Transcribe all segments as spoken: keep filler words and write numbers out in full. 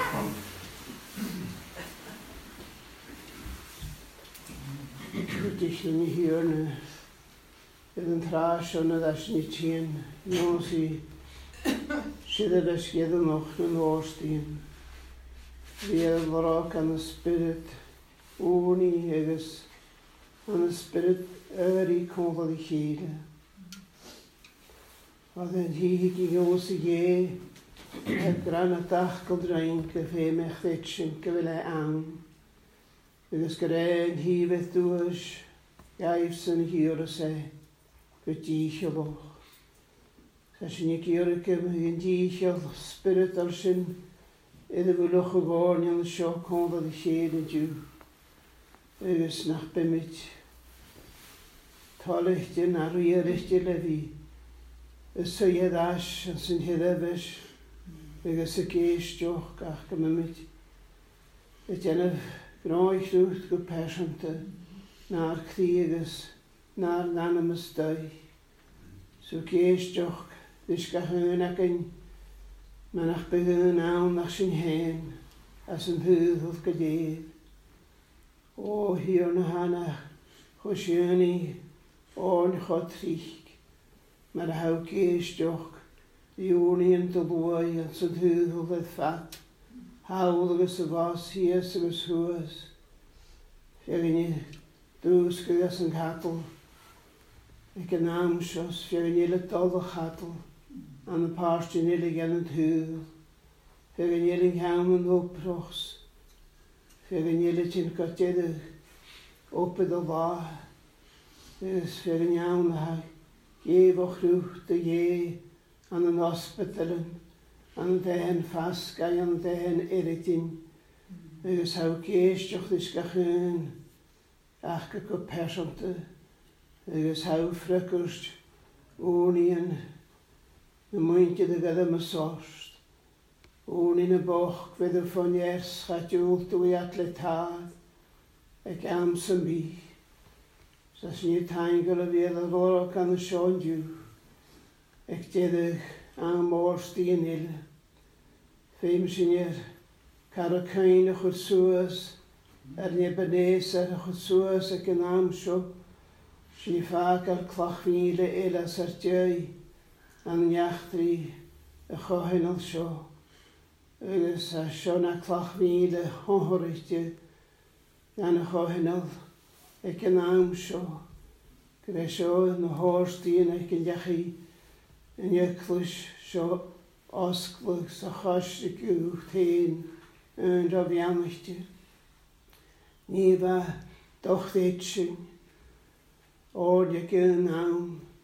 Dich in die Hirne, in den Trash und das Schnittchen, Josi, Schidderes jede Nacht in Ostien. Wir rock an the spirit, Uni, Eges, an the spirit, every convalescere. Wat een hieke Josi je, het granatach drinken, veel meer fetchen, wil hij aan. Agus gerein hífeth dúis, gaif san híra sé, go dícheloch. Sa sin ik jurkem, yn díchel, spirit ar sin, iddo gwlwch o gornion sio confa di chéad yn diw. Agus nach bimid, tolichtyn ar wyerichtyn lefi, ys syed as yn sy'n hyddefys, agus y geistioch gach gymymid. Yd enaf, Gráich rúcht go peisanta, ná'r críagas, ná'r nanamas dau. So géisteoch, dis ga hyn ac yn, manach begyn awn nach sy'n hen, as yn hwyddodd gydaedd. O, hir na hanach, chwsiynni, o'n chodrich, mae'r haw géisteoch, ddiwni yn dylwy, as yn hwyddodd eith ffat. Hawl agus y fos hies agus hwys. Fiag yn i dŵs gydas yn cadl. Ac yn amsios, fiag yn i lydol o cadl. An y parst yn ilig yn y hwyl. Fiag yn i ilig hawn yn oprochs. Fiag yn i ilig yn gotedig. Opyd o fa. Fiag yn iawn ha. Gef o chrwcht o ie. An yn hospitalen. An dehen fast, gai an dehen eritin. Agus hau geistioch dis gachyn. Ach ga go persante. Agus hau frykust. Onien. Na mwynti dy gada ma sost. Onien y boch fydd y ffoniers chadjwl dwi atle tad. Ac amsam bi. Sas ni taingol y fydd y fawr gan y sion diw. Ac dedych am orst i yn il. Feim sy'n i'r caracain o chwrswas, er ni benes ar chwrswas ac yn amsio, sy'n i ffag ar clachfile elas ar diau, an iachdri y chohen al sio. Ygys a sio na clachfile honhorrichti, an y chohen al ac yn amsio. Gyda sio yn y horstien ac yn iachu yn iaclwys sio osglwg sa chostig yw tein yn rof iamachtir. Ni fa doch ddetsin oed ag yn awn.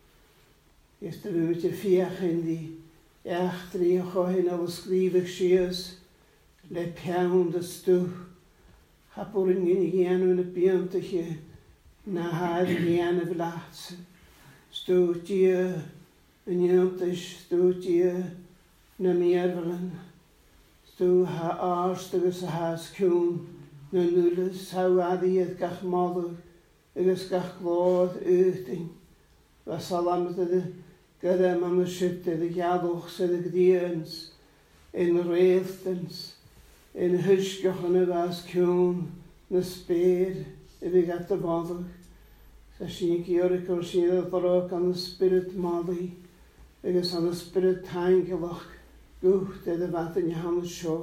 Ystaf fi mynd i'r ffiach yndi each dri o chohin al ysgrifach sias le piawn dy stw. Hapur yn gyn i gian yn y biant ych na haid gian y flat. Stw dia yn iantys, stw dia na miervelen. Stw ha arst agus a has cwn na nulis hau addiad gach moddwg agus gach glod uthting. Va salamat ydy gydem am y sipt ydy gadwch sydd y gdians yn reiltans yn hysgioch yn y fas cwn na sper ydy gat y boddwg. Sa sy'n giorig o'r sy'n y ddrog an y spirit moddi agus an y spirit taingylach Gwch dedd y fath yn iawn y sio.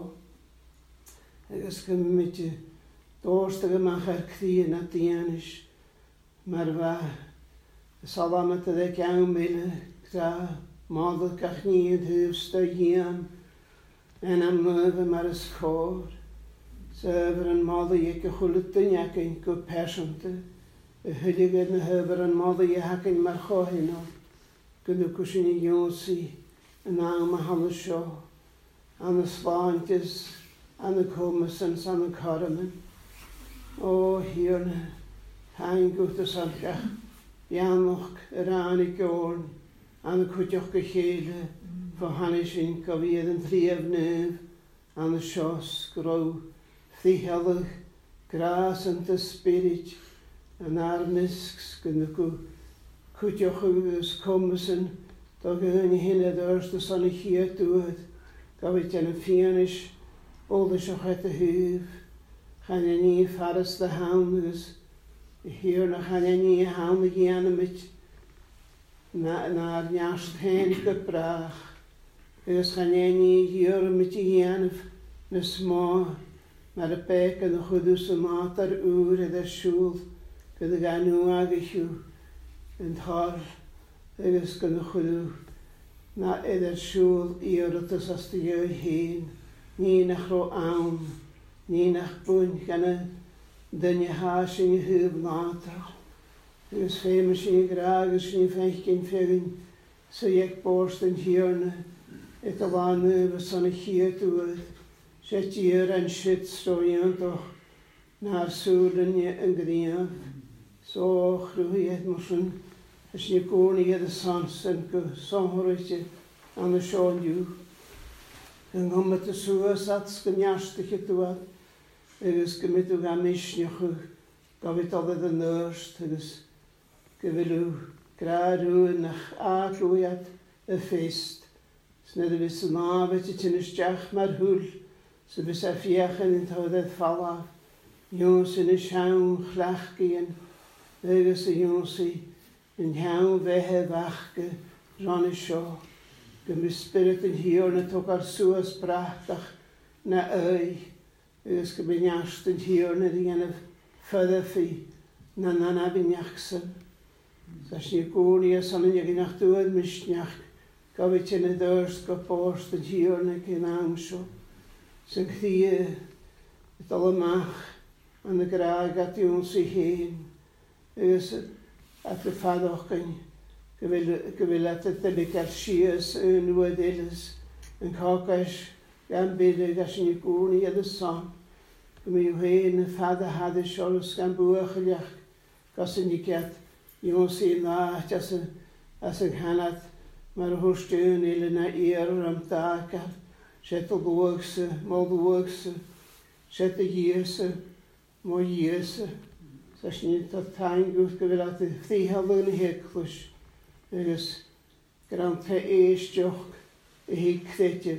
Agus gymryd i dorst ag ymach ar cri na dianis. Mae'r fa y salamat ydych iawn mele gra moddwch gach ni yn hyfst o ian en am myf am ar ysgor. Syfer yn moddw i ag y chwlyd yn ac yn go persante. Y hydig yn y hyfer yn moddw i ac yn mar chohin o. Gynwch gwsyn i iosi. Yn am a hannes sio, an y slantis, an y comasans, an y caraman. O, hir na, hain gwt y sargach, ianoch yr an i gorn, an y cwtioch gychele, fo hannes un gofiedd yn thriaf nef, an y sios, grow, thichelach, gras yn dy spirit, yn armisgs, gynnwch cwtioch ys comasan, Dag yn hyn edd ors dy son i chiad dwyd, gafyd yn y fianis Older so het de huif. Gaan je niet faris de handiges. Hier nog gaan je niet handig gaan met naar jaast heen gebracht. Dus gaan je niet hier met je gaan de sma. Maar de peken de goede maat der uren der schuld. De gaan nu aangehuw. En haar. Dus kan de goede. Na eder schuld hier dat is als de je heen. Niet naar ro aan. Niet naar boen gaan. Dan je haas in je heuvel later. Dus famous in je graag is in vijftien vijgen. Zo je borst en hierne. Het al nu was zo'n hier toe. Zet je hier en shit zo je toch. Naar zoden je en grien. Zo groei het moesten. Als je koning je de sans en zongertje aan de schoonjuw. En dan met de zoersats genjastige toe. Dus ik moet ook aan misnjochen. Ik weet altijd de neurst. Dus ik wil u graag doen naar aankoeien een feest. Dus net een wisse naam, weet je, het is jach maar hul. Ze besef jechen in het houden vallen. Jongens in de schaam glachkien. Dus de jongens in schaam wegge wachten. Ronne show. Ik moet spirit in hier en het ook al zo is prachtig. Na ui. Dus ik ben juist in hier en die gaan verder vee. Na na na ben jachtsen. Als je koning is, dan je naar toe en misnjach. Ik heb je in de dorst gepost en hier en ik in aanscho. Zijn knieën, het allemaal aan de graag gaat hij ons zich heen. Dus het de vader kan. Ik wil dat het de kerstjes en woordeles en kakers. Gaan bidden als je koning in de zon. Kom je heen en vader had de scholes gaan boergelegd. Als je niet kent, jongens in nacht als een als een hanat, maar hoe steun hele naar eer om taken. Zet de boogse, maar de boogse. Zet de jeese, maar jeese. Als je niet dat time doet, kun je dat de vijfhonderd in hekels. Dus grant hij eerst toch een hekvetje.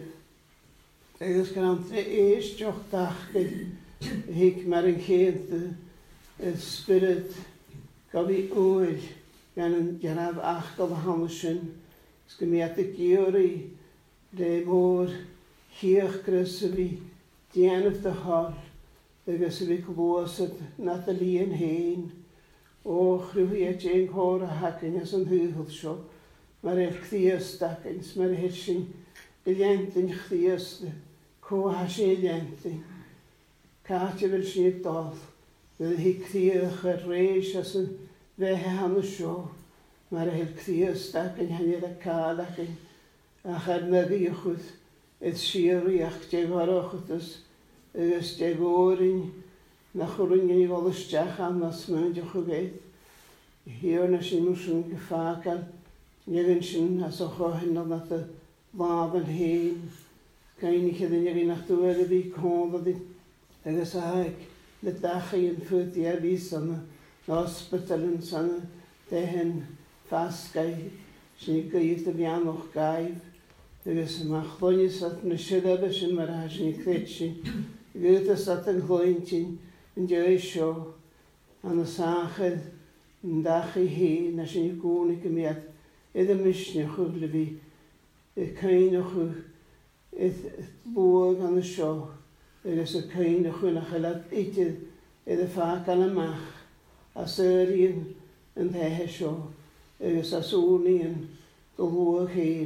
Dus grant hij eerst toch dachten. Ik maar een geente, een spirit, kan wie oor, gaan een janab achter de handschen, skemet de kiori, de moor, hier kruisen wie, die een of de hal, de wisse wie gewoosd, Nathalie en heen, o, groeien een horen hakken als een heugelscho, maar er kthierstakkens, maar hetschen, de jenten kthierste, ko hasje jenten. Kaartje wil je niet af. Wil ik hier gereisd als een weg aan de show. Maar ik hier stak en hij de kaartje. En gaat naar je goed. Het schier jacht je waarop dus. Dus je goring. Na goring je wel eens jagen als men je geweest. Hier naar je moesten gevaken. Je wensen als een goeien dat de wapen heen. Kan je niet in je naartoe de wie komen die. En dan zei ik, de dag in voet die heb is aan de hospital en zo'n tegen vastgij. Ze kun je te bien nog kijken. Dus maar gewoon je zat een schudden en maar als je kwetsje. Je weet dat een glointje en je is zo. En dan zag je een dag heen als je koning met. En dan mis je goed wie. Ik kan je nog het boer aan de show. Er is een kleine groene gelat eten in de vaak aan de mag. Als er een en de hesho. Er is als olie en de hoog heen.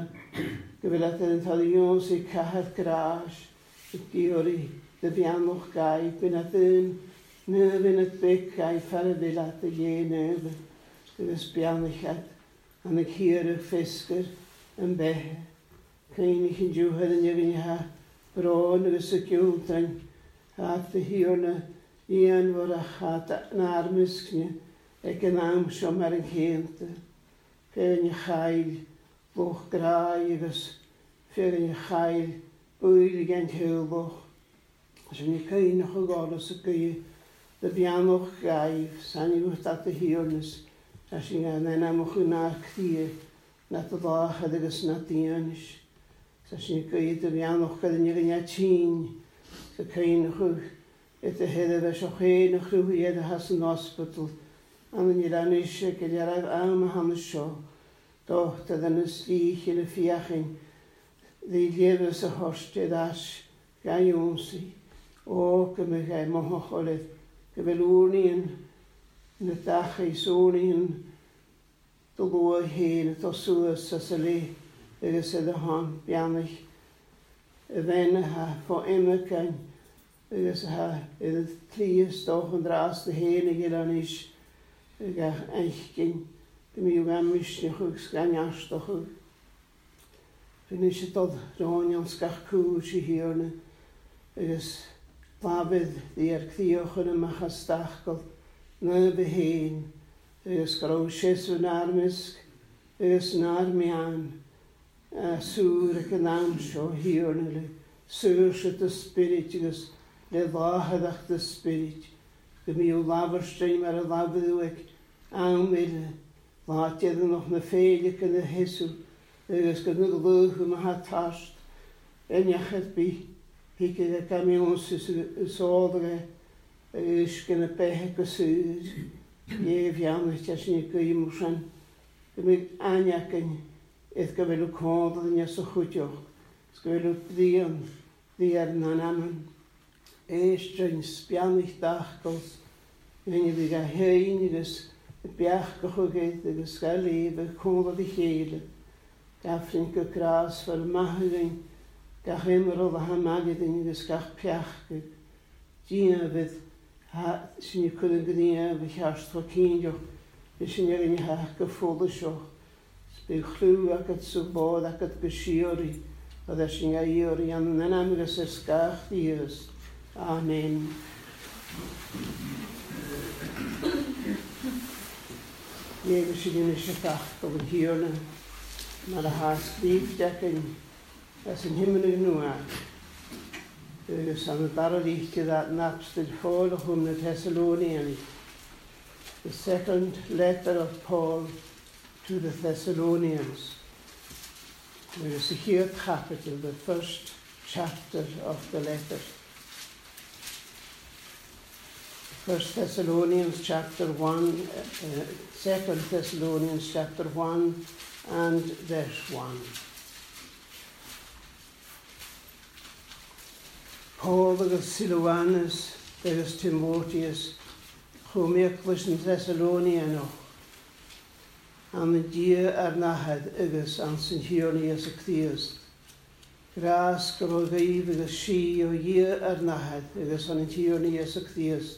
Ik wil dat in het jongens, ik ga het kraas. Ik giori, de bian nog kai. Ik ben het een, nu in het bek kai, verder wil laten je nemen. Er is bianigheid. En ik hier een visker en behe. Keinig in juhel en je in haar. Bron is het joden, had de hierne, een waar gaat naar miskje, ik een naam zo maar een geente. Veel je geil, boog graaiers, veel je geil, boeilig en heel boog. Als je niet kan je nog gegaan, dan kun je de bian nog geil, zijn je goed dat de hiernes. Als je een naam goed naar knieën, naar de dagen, dat is not die enisch. Als je kun je te bien nog kunnen je niet zien, sa cain chuch it a head of a shochéin a chrúhi has an hospital an an Iranische ge jarab am han sho doch ta dan is lich in a fiachin the leves a hoste das gayonsi o ke me gai moholet ge velunien in the dach is onien the loa heen to suas sa sale it is the han bianich a ven ha for emmerken it is ha it tries doch and ras de heen gelanish ga eichkin de mi gam mischne chugs ganjas doch finish it od ronian skach kuchi hierne it is David the erkthiochen and machastachkel na beheen it is groshes un armisk it is an armian a sur genam sho hierne surset the spirit is le vahadach the spirit de mi laverstream er laveduik aan wil laat je er nog een vele kunnen hissen er is genoeg lucht om het tast en je gaat bij ik de camions is zoudere er is kunnen peken zuur je vjannet als je kun je moesten de met aanjakken het kan wel ook houden en je zo goed joh het kan wel ook dieren die er namen eerst een spianig dagkels en je weer heen dus het berggehoogheid de schaleven konden die hele gafrinke kraas vermagering gahemmer over hamageding de schach piachke Gina with ha sine kunnen gnia we harst rokinjo de sine in ha gevoelde scho speel glu ak het so bod ak het beshiori dat er sine iori an nanamige se skach dies amen. Jezus in de schacht op het hierne, maar de haast liefdekken, dat is een hemel genoeg. Dus aan het allerliefde dat napstel voorlig om de Thessalonians. The second letter of Paul to the Thessalonians. There is a here capital, the first chapter of the letter. First Thessalonians chapter one, uh, Second Thessalonians chapter one and verse one. Paul agus Silvanus agus Timotheus chomíochlis in Thessalonia noch an the dia ar nahad agus an sin hiorni as a Christ. Gras grogaív agus si o dia ar nahad agus an hiorni as a Christ.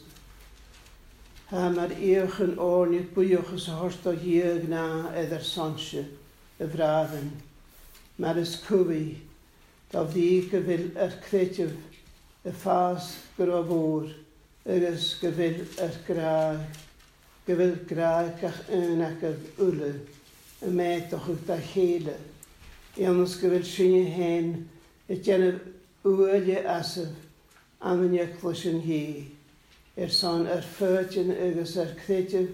Ha mar eochen ornig buochas horst o hier gna edder sansje y vraden. Mar is cwbi, da fi gyfil er cretif y ffas grofwr, ygys gyfil er graag, gyfil graag ach yn ac yr ule, y medoch ych da chele. Ianus gyfil sy'n hen, y gennyf ule asaf, am yn eclwys yn hi. Er son er fyrtjen ygys er cretif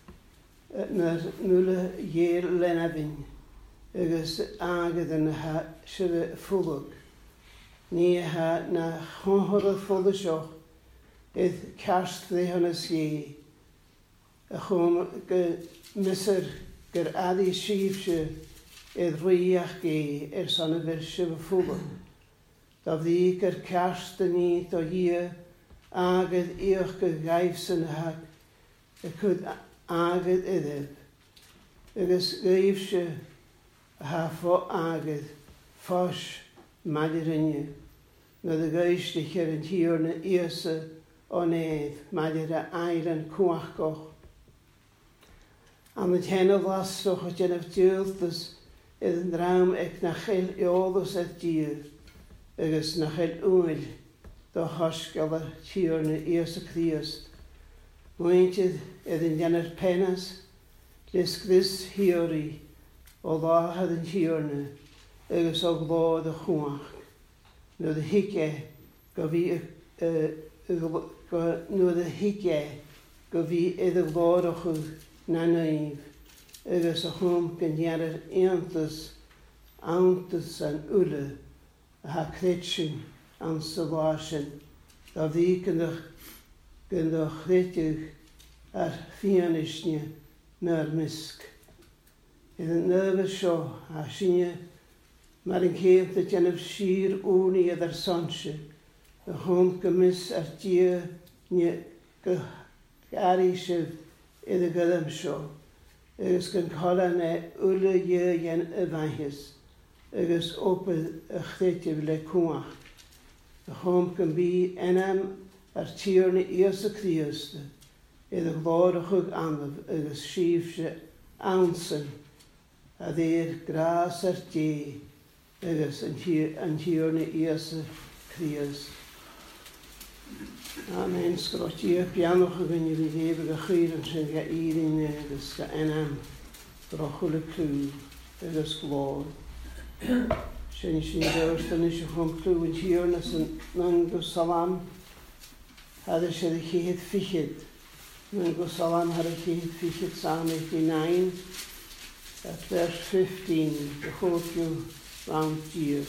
naar nulle jeer lenabin. Ygys agad yn ha sydd ffwlwg. Ni ha na chonhor y ffwlwg sioch ydd carst ddehon ys ie. A chwm mysr gyr addi sif sy ydd rwyach ge er son y fyr sydd ffwlwg. Da ddi gyr carst yn ni do ie agad eich gygaif sy'n hag, y cwyd agad iddyf. Ygys gaif sy ha fo agad, ffos madyrynnu. Nid y gaif dy chyr yn hir na eisa o nedd, madyr a ailan cwachgoch. Am y ten o flasoch o genaf diwldus ydd yn draam ec na chael eolus at dyr, ygys na chael wyl. Do hosgalar tíorna Iesu Christ. Muintydd ydd yn janner penas, lys gris hiori, o láhad yn tíorna, agus o glód a chwach. Nid y hige, go fi, nid y hige, go fi ydd y glód o chwch na naif, agus o chwm gan janner eantas, auntas an ule, a ha cretsyn, an salvation da bhí gyndach gyndach chréitiúch ar fianistne na'r misg. Idd yn nefyd sio a sinne mar yn ceint y gennyf sir wni edd ar sonsio. Y hwn gymys ar dia ni gari sydd idd y gyddym sio. Ygys gyn cola ne wle ie yen y faihys. Ygys opydd y chréitiúch le cwach. Y hwn gymbi enam ar tír ni eas y Christe. Idd y glorach ag anaf ygys sif se ansen. A ddeir gras ar di ygys yn tír ni eas y Christe. Amen. Sgrot i ap ianwch ag yn i fi ddef ag y chwyr yn sy'n ga irin ygys ga enam brochol y clw ygys glor. Sy'n sy'n dewrs yn eisiau chwn clw yn tír nes yn nang salam. Had is er gehet fichit. Mijn Gosalam had a gehet fichit Psalm eighty-nine, at verse fifteen, the whole few round year.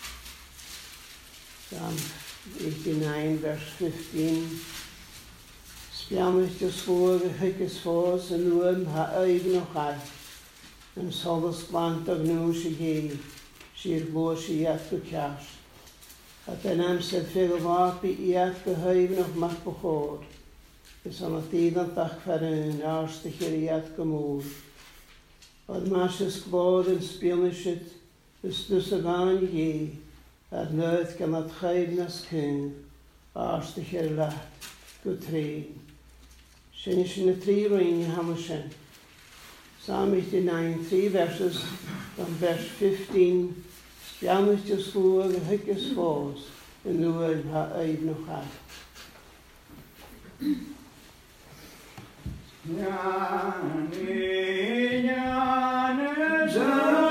Psalm eighty-nine, verse fifteen. Spiamich de svoor, hikkes voors, en nuan ha eigen nog uit. En solis plant of nu she gee, sheer boos she yet to cast. At en am sed veel waard by iat gehuiven of mag behoor. Is aan het eiland dag verder in aarste hier iat gemoor. Wat maas is gloor en spionish het, is dus een aan je. Het nooit kan het geven als kind, aarste hier laat, getreen. Zijn is in de drie ringen hamersen. Psalm eighty-nine, three verses from verse fifteen. Spiamich de svoor, de hikkes voors, en nuan ha eid nog uit. Jani, jani, jani.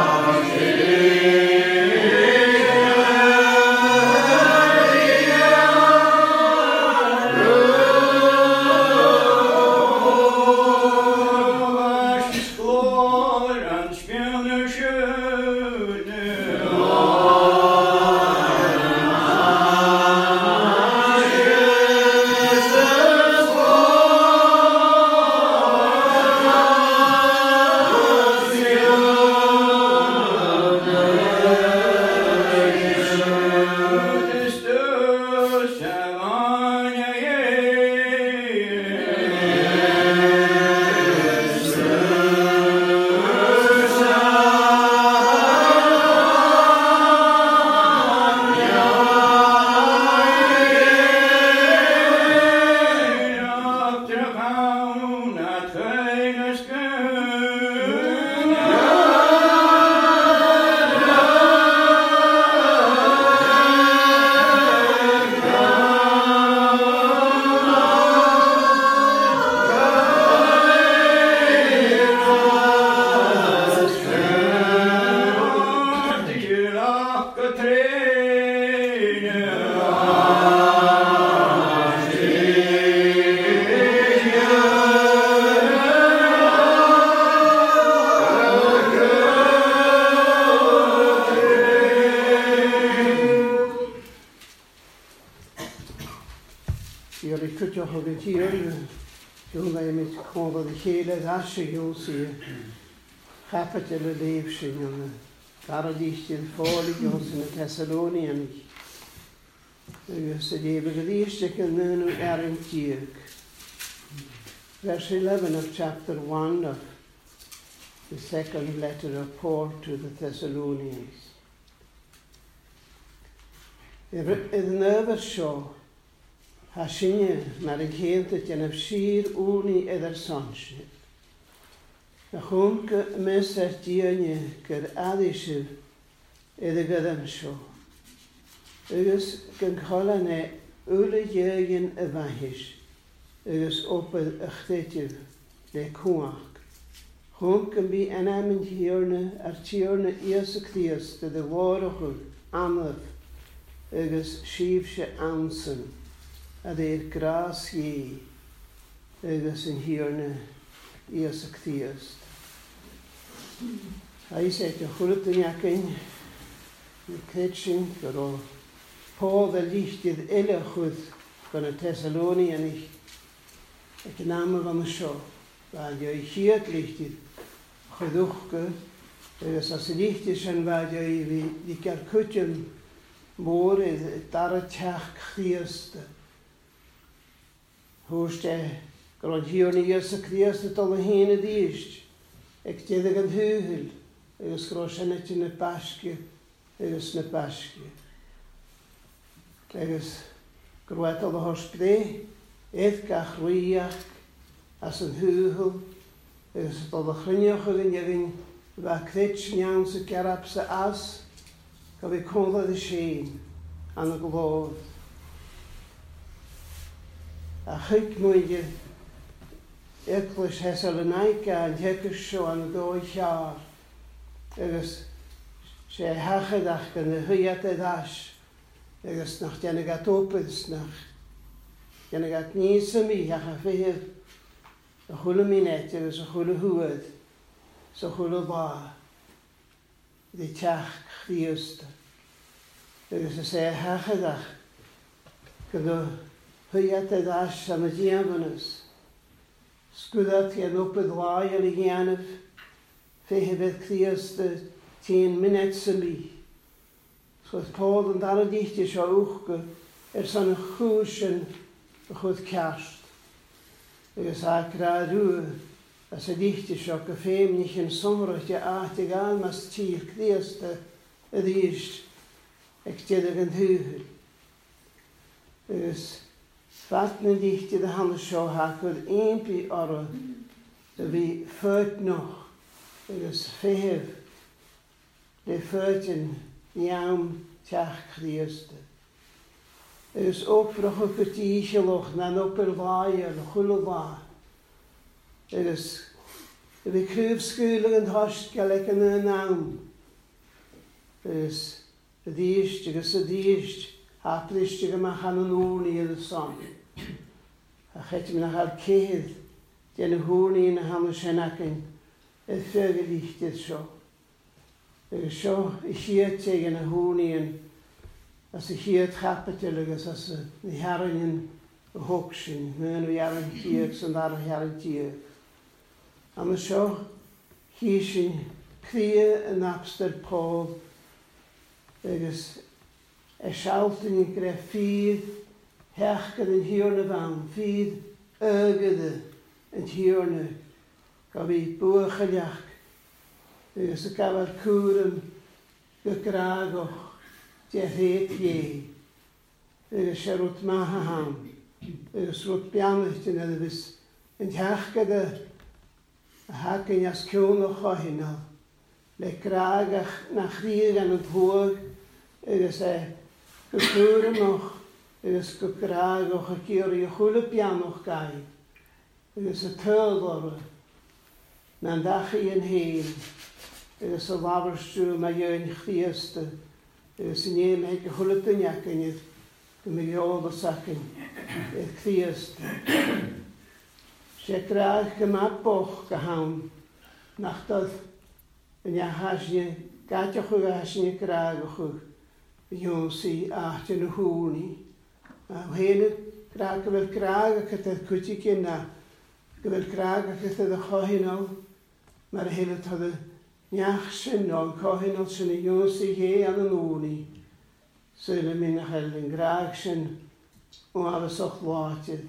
Yeah. Sier i cwtioch o gyntio, yw'n dweud mit cwmdodd i chéile ddasio yw'n si, chapet y leif sy'n yw'n garadístin ffôl i yw'n sy'n y Thessalonian. Yw'n sy'n ef y gyddiystig yn nhw'n erin diag. Verse eleven of chapter one of the second letter of Paul to the Thessalonians. Iddyn nyfr sio, ha sy'n mar yn chéntyd yn af sir wni edrych sonsnyd. A chwm mes ar diannu gyr addysif edrych gyda'n sio. Ygys gyn cholan e ule jögyn y fahys, ygys opad ychtetif le cwach. Chwm gyn bi anam yn hiorna ar tiorna ias y cdias dy dy warachwg amlaf, ygys sif se ansan, a ddeir gras ie, ygys yn hiorna ias y cdias. A i sef dy chwrdd yn iacyn, y credsin gyda Paul fel lichtydd elachwyd gan y Thessalonian ich, ac yn aml am y sio, fadio i chiad lichtydd, chydwchga, ygys as y lichtydd sy'n fadio i fi i gael cwtyn môr i dar y teach chdiast. Hwrs de, gyda'n hiwn i ys y chdiast y dol y hen y ddysg, ac dydig yn hwyl, ygys gyda'n synet yn y basgi, ygys yn y basgi. Ygys gyda'n dol y horsbde, eith gach rwyach, as yn hwyl, ygys dol y chrynioch ag yn ygyn, fa cret niawn sy'n garab sy'n as, gael fi cwnddodd y sien, an y glodd. A chyg mwyd eglwys hesel yn aica yn hegys sio an y doi llawer. Ygys se hachydach gan y hyad y ddas. Ygys nach dian ag atopydd nach. Dian ag at nis y mi ach a ffydd. Y chwil y minet ygys y chwil y hwyd. So chwil y dda. Di teach chdiast. Ygys y se hachydach gan y hyad y ddas am y dianfynus. Sgwyddat i an opydd lai ar ei gianaf, fe hefyd chdiast y tîn munud sy'n li. Sgwyd Paul yn dar y dichti sio wchga, er son y chwys yn y chwyd carst. Ygys ac ra rŵ, as y dichti sio gyffeim nich yn somrach i at i gael mas tîr chdiast y ddysg, ac dydig yn hwyl. Ygys Vat na dichty de handen sio hakod een pi orre, de vi föt nog, ygys fehef, de föten jaum tach Christe. Ygys oprach o gytiisialoch na'n opr fai ar chwlo fa. Ygys, de vi kryf sgwylig yn host gael ec yn y nawn. Ygys, y ddysg, ygys y ddysg, haplistig yma chan yn ŵn i y son. A chet mynd ach ar cedd, dyn y hwn i'n ham y sianag yn y ffyrg y lichtydd sio. Ygys sio y chiad teg yn y hwn i'n as y chiad chapatil ygys as y harin yn y hwgsyn, mynd o iarin tiag sy'n dar o iarin tiag. Am y sio, hi sy'n cria yn abstyr Paul ygys e sialt yn ei gref ffydd, hechgad yn hiwrna fan, ffydd ygad yn hiwrna, gael fi bwch y liach, ygys y gafel cwrym gygragoch, di a rhaid ie, ygys e rwt maha ham, ygys rwt bianach yn edrych, yn hechgad y hag yn as cwn o chohinol, le gragach na chrig an y pwg, ygys e gyfwyr ymoch, ygys gygrag o'ch ac i'r i chwil y bianoch gai, ygys y tyldor, na'n dach i yn hyn, ygys y lafr strw mae yw'n chdiast, ygys yn ein heg y chwil y dyniac yn ydd, gymig i oedd o sacyn, ydd chdiast. Se grag gymab boch gyhawn, nachdodd yn iachasni, gadiwch o gasni grag o'ch yw'n si at yn y hwni, A héine gra go bhfuil crág a cytad cwti cynna, go bhfuil crág a cytad y chohinol, mae'r héile tad y niach sy'n o'n cohinol sy'n y ywns i he an yn ŵni, sy'n y mynd a chael yn graag sy'n o afas o'ch lwatydd.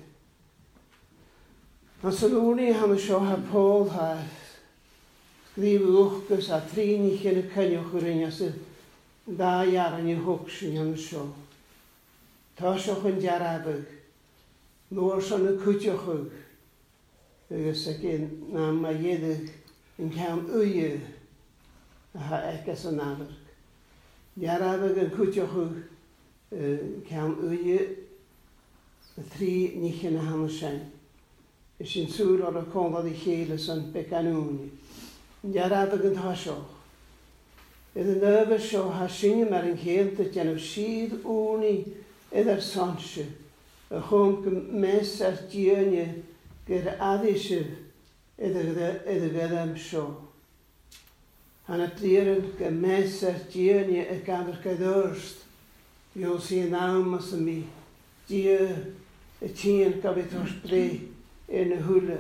As yn ŵni ham y sio ha Paul ha, sgrif wchgys a trin i chyn y cynnwch o'r un as y da iar yn y hwg sy'n am y sio. Tasioch yn diarabig, nôr sy'n y cwtioch yg, agos ag yn nam a iedig yn cael uie a ha egas yn afarg. Diarabig yn cwtioch yg, cael uie y tri nichen a ham sy'n. Is yn sŵr o'r condodd i cheile sy'n becanwni. Diarabig yn tasioch. Ydyn nöfys sio ha sy'n mar yn cheilta gennym sydd ŵni Yd'r sonsio, y chwm mes ar diannu gyda addysif yd'r gydam sio. Han y ddiren gymes ar diannu y gafr gydwrst, yw sy'n nawm as y mi, dia y tîn gafyd o'r bre yn y hwle.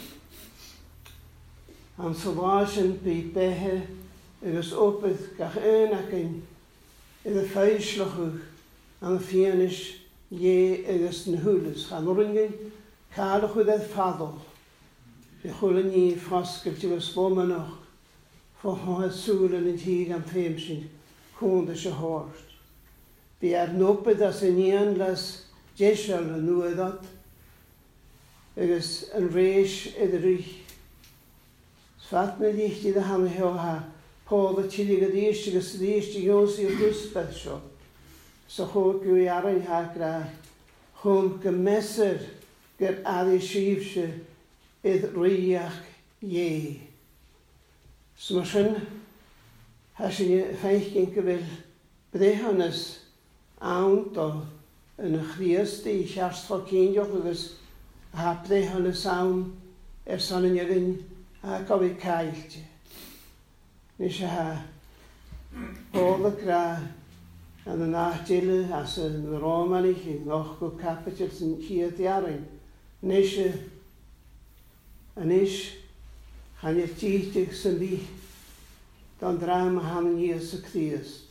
Han sylwasyn by behe ygys opydd gach yn ac yn yd'r ffeislwchwch an y fianis ie ygys yn hwlys. Chan oryngyn caelwch wyd e'r ffadol. Fe chwle ni ffosgyf ti fes fomanoch. Fo hoa sŵl yn y tig am ffeim sy'n chwnd ys y horst. Fi ar nopyd as yn ian las jesel yn nwyddod. Ygys yn reis yd'r rych. Sfat na ddich ti dda ham heo ha. Paul y tidig y ddysg ygys y ddysg i gos i'r gwsbeth sio. So chwg yw i ar ein hagra, chwm gymesur gyr addi sifse idd rhiach ie. So mae sy'n hasyn i ffeich gyn gyfel bdehannes awnt o yn y chriast i siarst fo cyndiog ygys a bdehannes awn er son yn ygyn a gofi cailt. Nes i ha Paul y gra an y nachdile as y Romanig i noch go capital sy'n hyd iarin. Nes y anis chan i'r títig sy'n bi don dram a han yn ies y Christ.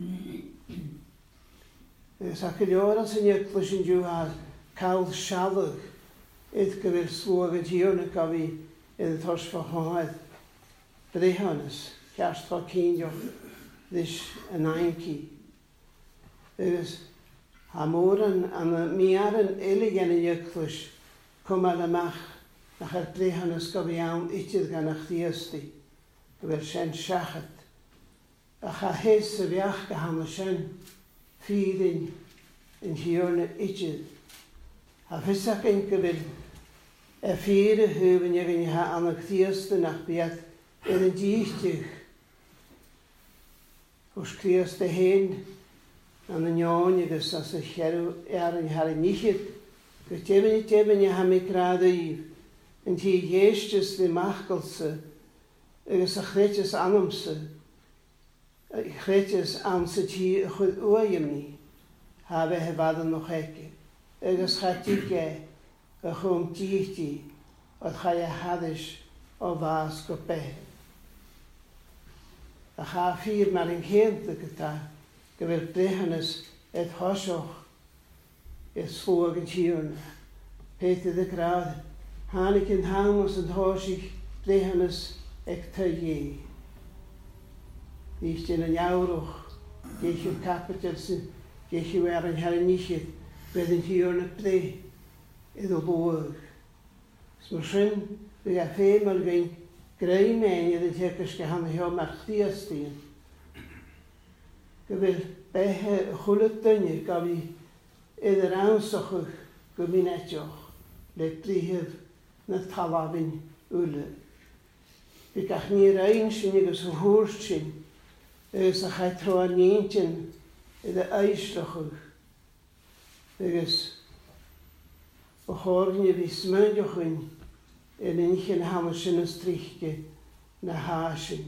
Sa cylior as yn ygflwys yn diw a cael sialwg id gyfer slwag y diwn y gofi idd y thors fo hoedd. Bydde hannes, cast fo cyndio ddys yn ainci. Ygys, ha môr yn am y miar yn elig yn y ygflwys cwm al ymach nach ar brehan ysgof iawn itydd gan eich ddiysdi gyfer sy'n siachat. A cha hys y fiach gaham y sy'n ffydd yn yn hiwn itydd. A fysach yn gyfer y ffyr y hyf yn ygyn ha am eich ddiysdi nach biad yn yn dichtych. Os Christ y hen an y nion ygys as y cherw ar yn hal yn nichyd. Gytefyn i tefyn i ham i grad yf. Yn ti geistis ddim achgolse. Ygys a chretis anamse. Chretis amse ti chwyd oeim ni. Ha fe hefad yn o'ch ege. Ygys chatige y chwm dichti. Oedd chai a haddys o fas go beth. A cha ffyr mar yn chynt y gyda. Gyfer brehannes ed hosioch ed slwag yn tiwn. Petydd y grad, hanig yn hangos yn hosich brehannes eg tygi. Ddys dyn yn iawrwch, geich yw'r capital sy'n geich yw ar yn hel yn nichyd, bydd yn tiwn y bre iddo lwag. Smwr sy'n bydd a ffeim ar gyn greu mewn idd yn tegys gahan y heo mar chdiastyn. Gyfer behe chwlyd dynnu gaf i idd'r ansachwch gymunedioch le brihif na talafyn ule. Fi gach ni'r ein sy'n ygys o hwrs sy'n ygys a chai tro a nientyn idd'r eislachwch. Ygys o chorn i fi smydioch yn yn unchyn hamas yn ystrichge na hasyn.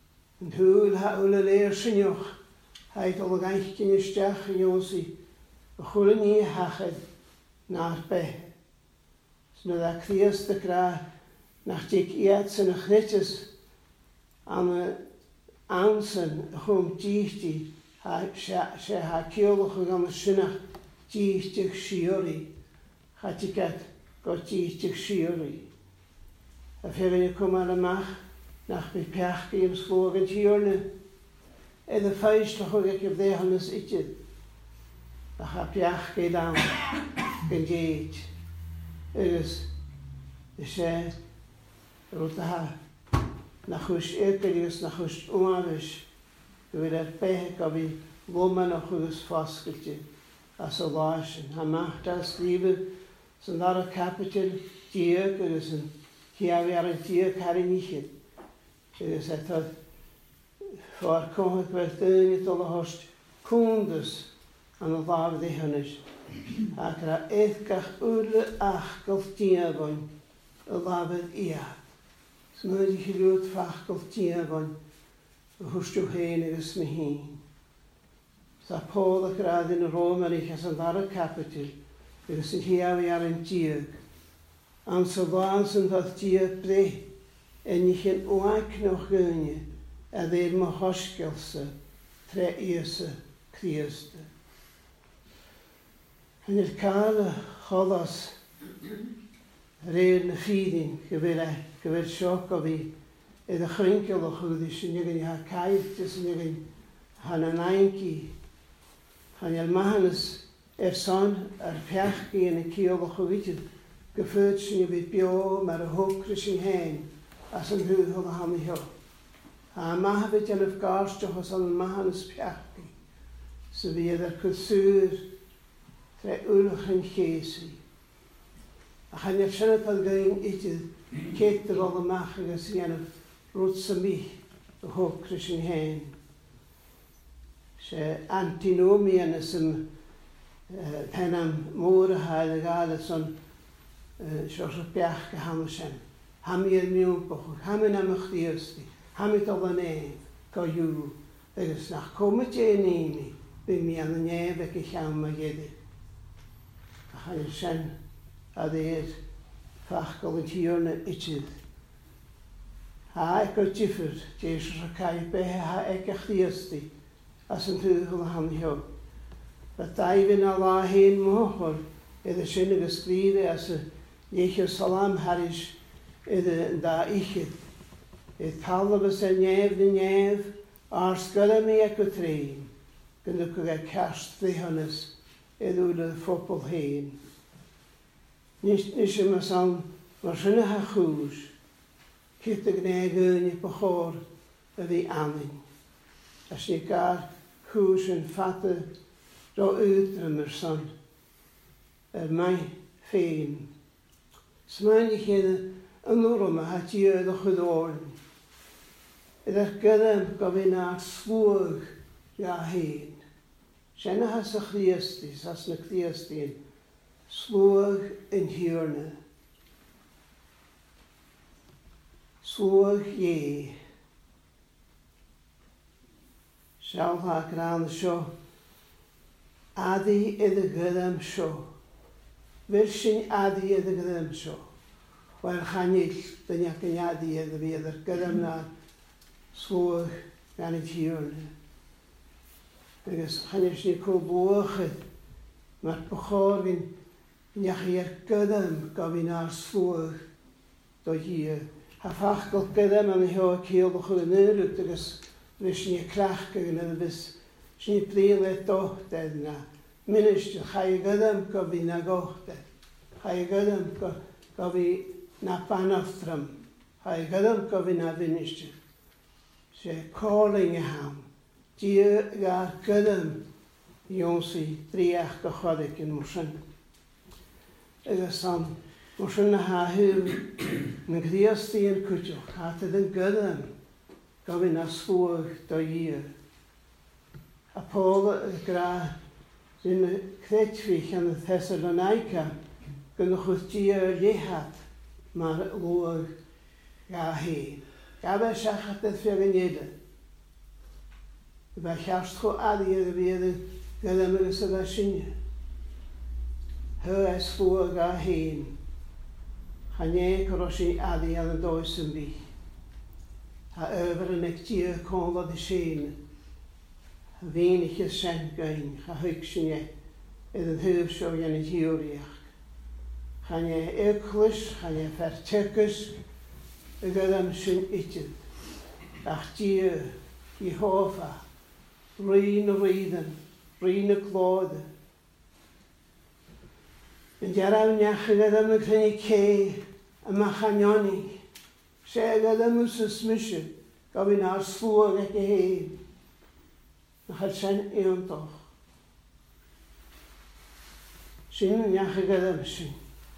Yn hwyl hawl y leir synioch Haid o gaich gyn ysdiach yn iosi y chwle ni hachyd na'r beth. Sy'n dda crias dy gra nach dig iad sy'n ychnetys am y ansyn y chwm dichdi se ha ciolwch ag am y synach dichdig siori cha digad go dichdig siori. A fyrra ni cwm ar ymach nach by peach gyda'n slwag yn tiorna. Edd y ffeistlach o'ch ag ymddehanus idydd. A cha peach gyda'n gyn deid. Ygys y se rwyd a ha na chwys eirgyrgus na chwys uafys gyfer er beth o fi loman o chwys ffosgylti as o lasyn. Ha mach da sgrifyr sy'n ddar o capital diag ygys yn hiafi ar y diag har i nichyd. Ygys etodd ffordd cohyd gwerth dyn i dol o host cwndus an o ddar ddehynys. Ac ra eithgach ŵr ach gulf diafon y lafydd iad. Sy'n mynd i chi rwyd ffach gulf diafon y hwstw hen ygys mi hun. Sa Paul ac radd yn y Rom ar eich as yn ddar y capital ygys yn hiafi ar yn diag. Am so ddan sy'n ddodd diag bre en ich yn oag noch gynnu a ddeir mo hosgelsa tre isa criasta. Yn yr cael y cholos reir na ffidin gyfer sioc o fi edrych chryngel o chwyddi sy'n ygyn i ha caeth sy'n ygyn han yn ainci han i'r mahanus er son ar peachgi yn y ciol o chwyddi gyffyrd sy'n ygyn bio mar y hwcr sy'n hen as yn hwyd hwyd o ham i hio. A mahafyd yn y garstioch os yn mahanus peachgi sy'n fi edrych cwrsŵr tre ulach yn llesi. A chan i'r sianad pan gyn idydd cetr o'r mach ag ys i'n rwyd symich y hwc rys yn hen. Se antinomi yn ys yn pen am môr y hael ag al ys o'n sios o biach ga ham ysyn. Ham i'r miwn boch, ham yn am ych ddiwsti, ham i dol yn ef, go yw. Ag ys nach comyd ein eini, bydd mi an y nef ag eich am ag edrych. A chan i'r sen a ddeir ffachgol yn tior na itydd. Ha ec o diffyr, jesus o cael behe ha ec eich ddiwsti, as yn rhywbeth o ham hio. Ba daifyn a la hen mohor, edrych sy'n ag ysgrife as y eich o salam haris edrych yn da ichyd. Edd talaf ys e nef na nef, ar sgyrra mi ec o trein, gynnwch ag cast ddehonys, edrych y ffobl hen. Nis yma sawn, mae'r sy'n ha chwys, cyt y gneg yn i bachor y fi anyn. As ni gael chwys yn ffata ro ydrym yr son, er mai ffein. Smaen i chi yn o'r yma ha ti oedd o chwydorn. Ydych gyda'n gofyn ar slwg ia hen. Sianna has y chriastis, as na chriastin, slwg yn hiwrna. Slwg ie. Siawl ha gran sio, adi iddo gydam sio. Fyr sy'n adi iddo gydam sio. Wel chanill, dyn ac yn adi iddo fi iddo'r gydam na slwg gan y hiwrna. Agus chanill sy'n cwbwch mae'r bachor fi'n niach i'r gydam gofyn ar slwg do hir. Ha ffachgol gydam am hio ciol o'ch yn yrwyd agus fys ni clach gyda'n y fys sy'n ni bril e dohdedd na. Ministr, chai gydam gofyn na gohdedd. Chai gydam gofyn na banoftram. Chai gydam gofyn na ministr. Se calling y ham. Dier gael gydam ionsi driach gychodig yn mwysyn. Ygys am mwysyn na ha hyw yn gdias di yn cwtioch. Hatyd yn gydam gofyn a slwg do hir. A Paul y gra sy'n credfich yn y Thessalonica gynnwch wyth dier lehad mae'r lwg ga hyn. Gabe siachat eith fiag yn edrych. Fe llast chw adi ydw fi ydw gydam ygys ydw syniad. Hy es fwag a hyn. Chanie corosi addi al yn does yn bi. Ha över yn eich tia konlad i sy'n. Ha fi'n eich sen gain. Ha hyg sy'n e. Ydyn hyf sio gan i hiwriach. Chanie eiclus, chanie fertecus. Y gydam sy'n itid. Ach tia i hofa. Rhain y rhaidden. Rhain y glod. Yn diaraw niach y gydam y crynnu ce y machanioni. Se y gydam y sysmysio gofyn ar slwag ac e hyn. Nach ar sen eon doch. Sy'n niach y gydam sy'n.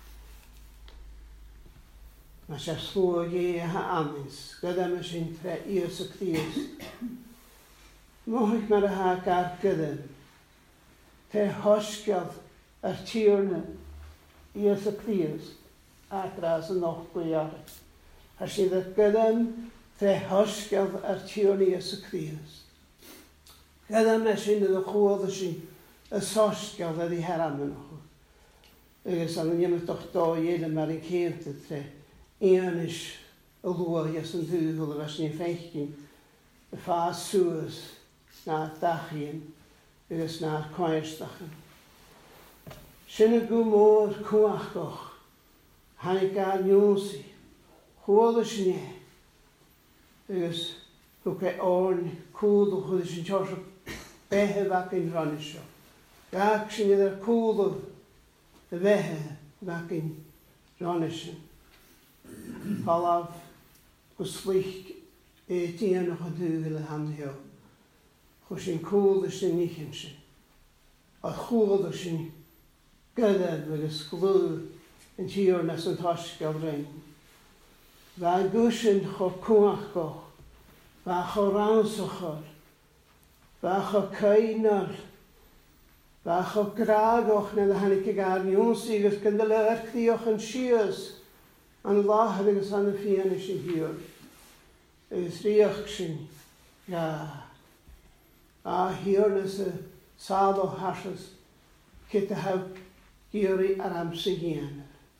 Mae se slwag e ha amins. Gydam y sy'n tre ios y cdios. Mohig mar a ha gar gydam. Te hosgeld ar tiwrna ios y cdios. Adras yn och gwyar. A sydd y gydam tre hosgeld ar tiwrna ios y cdios. Gydam na sy'n y chwod y sy'n y sosgeld ar ei heram yn och. Ygys an yn ymwyd doch do iel yma'r yn ceint y tre. Ian is y lwag ios yn ddwyl y fas ni'n ffeichin. Y ffas sŵs na'r dachyn. Ygys na'r coerstachyn. Sy'n y gwmwr cwach goch. Hanig gael niwsi. Chwod y sy'n e. Ygys hwg e orn cwld o chwyd y sy'n tiosio behe fac yn rhan isio. Gag sy'n edrych cwld o y behe fac yn rhan isio. Palaf gwslich e dian o'ch yn dwyl y hamhio. Chos sy'n cwld y sy'n nichen sy'n. A chwld y sy'n gydad fydd ysglw yn tiwr nes yn tosgol rhain. Fa gwsyn cho cwach goch. Fa cho rawsochor. Fa cho cainor. Fa cho gragoch na dda hannig ag arniwn sy'n gys gyndal yr cdiwch yn sios. An Allah ygys an y ffian ys i hiwr. Ygys riach sy'n. Ja. A hiwr nes y sad o hasys. Cyta haw hiwri ar amser gian.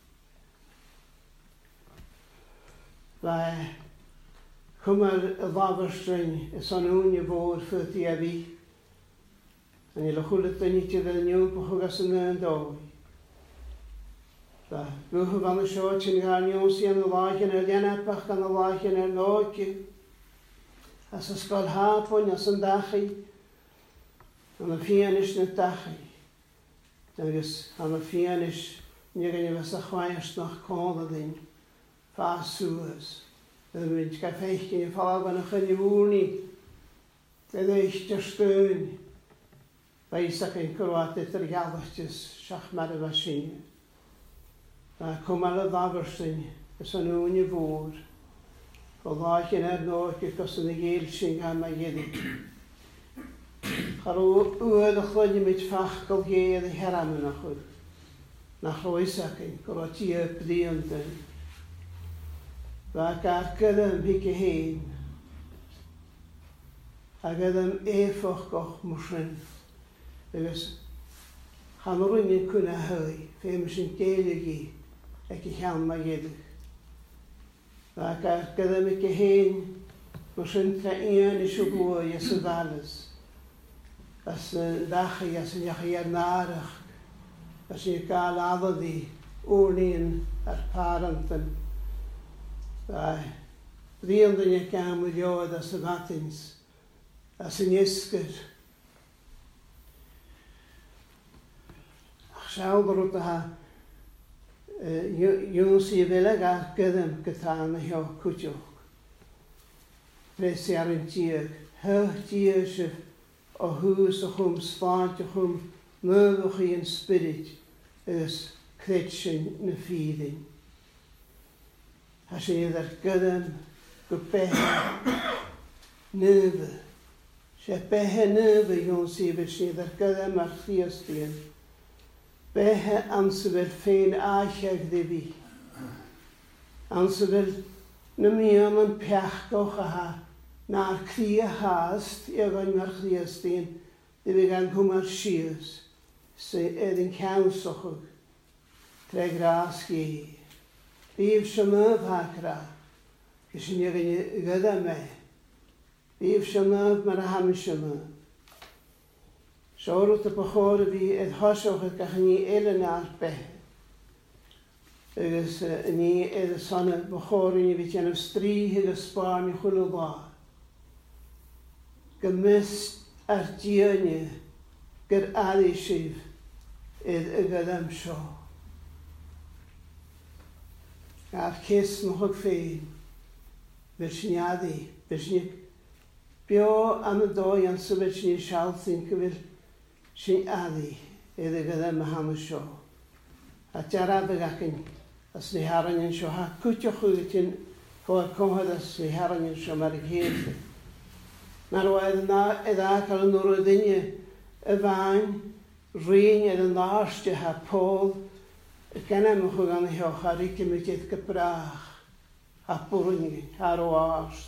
Fe cwmar y laferstring ys an wn i fod ffyrdd i efi. Yn i lachwyd y nid i ddynniw bwchwg as yn yn doi. Fe gwch fan y sio ti'n garniwn sy'n y laich yn yr ianapach gan y laich yn yr loig. As ysgol hapon as yn dachi. Am y ffianis yn y dachi. Dagos am y ffianis ni gan i fas y chwaes nach codd ydyn. Fa sŵas. Ydyn mynd gael feich gen i ffalaf yn ychydig i fwrni. Dedd eich dyrstyn. Fa isac ein cyrwad eithaf galwchtis siach mar y fasin. Fa cwmal y ddafersyn. Ys yn wn i fwr. Fo ddach yn er nog i gos yn y geil sy'n gael mae gedig. Char wyd o'ch yn ymwyd ffachgol gedd i heram yn o'ch. Na chroesac yn gyrwad i y briondyn. Fa gar gydym hig i hyn. A gydym effoch goch mwysyn. Ygys chanwrwyn i'n cwna hwy. Fe mys yn gelig i. Ac i chael mae gedig. Fa gar gydym hig i hyn. Mwysyn tra ian i siwgwy as y falys. As yn dachi as yn iach i ar narach. As yn gael addod i o'r un ar parantyn. Fa ddion dyn i'n gam wyl ioed as y fatins. As yn ysgyr. Ach siawr gwrdd ha. Yw'n sy'n felag a gydym gyda'n y hio cwtioch. Presi ar yn diag. Hych diag sydd o hwys o chwm sfant o chwm mwfwch i yn spirit ys cretsin na ffyddin. A sydd ar gydym gwbehe nyfa. Sydd behe nyfa yw'n sydd sydd ar gydym ar chdiostyn. Behe answer ffein aachag ddifi. Answer na mion yn piach goch a ha. Na'r cri a hast i agor mae'r chriastyn, di fi gan cwmar sias, sy'n edrych caws o'ch. Treg ras gi. Bíf sem öf hakra. Gysyn ni gynnu gyda me. Bíf sem öf mar a ham sem öf. Siorwt y bachor y fi edd hosioch yd gach ni elen ar beth. Agus ni edd y son y bachor ni fi tian am stri hyd y sbar ni chwnnw dda. Gymys ar diani gyr addi sif edd y gydam sio. Ar cys nhwg ffein, fyr sy'n addi, fyr sy'n bio am y doi an sefyd sy'n sial sy'n cyfyr sy'n addi edd y gydam y ham y sio. A jarab y gacyn, as ni haran yn sio, ha cwtio chwyd ti'n fawr conhad as ni haran yn sio mar i hyd. Na'r waedd yna edda cael yn o'r ddynnu y fain, rhin edd yn ddastio ha Paul, y gennym yn chwg an hioch ar i gymryd gybrach, a bwrni ar o arst.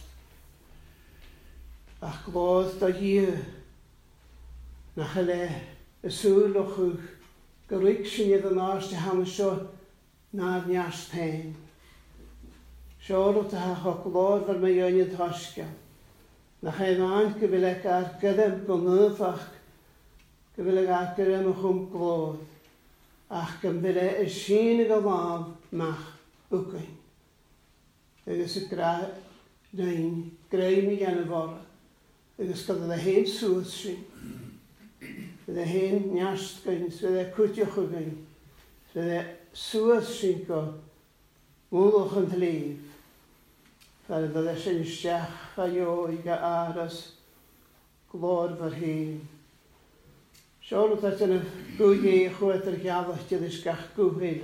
Ach glodd da hi, na chyle y sŵl o chwg, gyrwyg sy'n edd yn arst i ham sio na'r nias tein. Sior o ta ha glodd fel mae yn y tosgio. Na chyd an gyfyleg ar gydym gynnyfach, gyfyleg ar gydym y chwm glodd, ach gyfyleg y sy'n y gyfaf mach ugyn. Ygys y gra nain, greu mi gan y fora, ygys gyda y hen sŵth sy'n, gyda hen niast gyn, gyda cwtioch ugyn, gyda sŵth sy'n go, mwlwch yn tlif, fel y dda sy'n siach a io i ga aras glor fyr hyn. Siol wrth at yn y gwy e chwyd yr gaddach ti ddys gach gwhyd.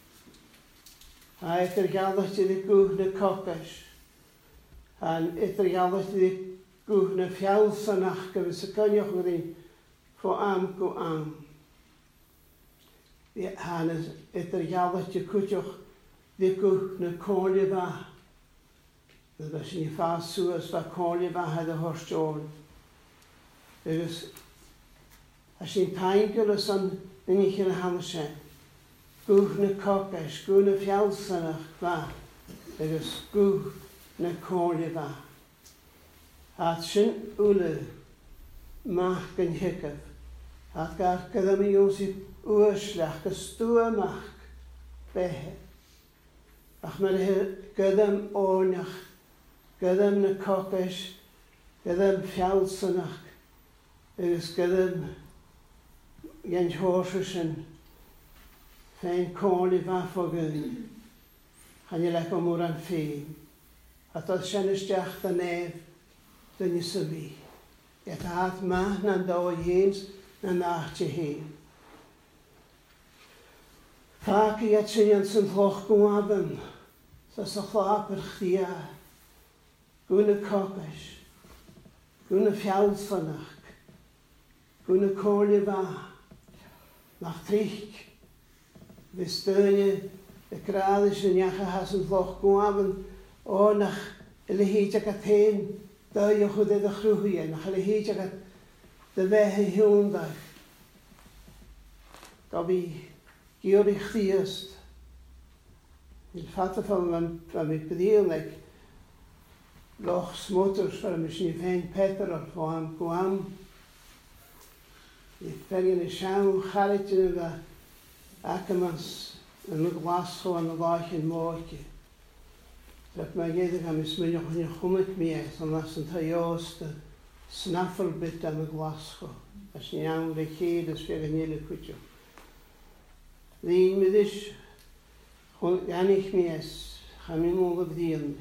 A et yr gaddach ti ddys gwh na copas. A et yr gaddach ti ddys gwh na fiawth anach gyfys y cynioch wedi fo am gw am. Han et yr gaddach ti cwtioch ddys gwh na colia fa. Ydw sy'n ei ffas sŵas fa colia fa had y horstol. Ydw a sy'n taingol ys o'n yn eich yn y hamse. Gwch na copas, gwch na fiawsanach fa. Ydw gwch na colia fa. A sy'n wle mach gan hicaf. A gar gydam i os i wyrslach gystwa mach behe. Ach mae'r gydam ornach, gydam na copas, gydam fiawsanach. Ydw gydam gen horsys yn fein côn i fath o gyn. Chan i lec o mwr an ffein. A doedd sy'n ysdiach da nef dyn i syfi. Iet aad ma na'n do i hens na'n naach ti hen. Fac i et sy'n sy'n tlwch gwabyn. Sa sa chlap yr chdia. Gwyn y copas. Gwyn y fiawd fannach. Gwyn y côn i fa. Nach trich, fe styrne y gradd sy'n iach a has yn tlwch gwabyn o nach yle hyd ag at hen dau o chwyd edrych rhywia, nach yle hyd ag at dy fehe hiwndach. Da fi gyr i chdiast. I'n ffata ffam fan mi byddielnig loch smotors fan mi sy'n i fein Peter o'r fo am gwam. Ik ben in een schaam garretje en we akemans en een glas gewoon een laagje en moortje. Dat mij jeder gaan mis me nog niet goed meer, zodat ze het juiste snaffelbit aan een glas go. Als je aan de keer dus weer een hele kutje. Die me dus gewoon ja niet meer, gaan we mogen verdienen.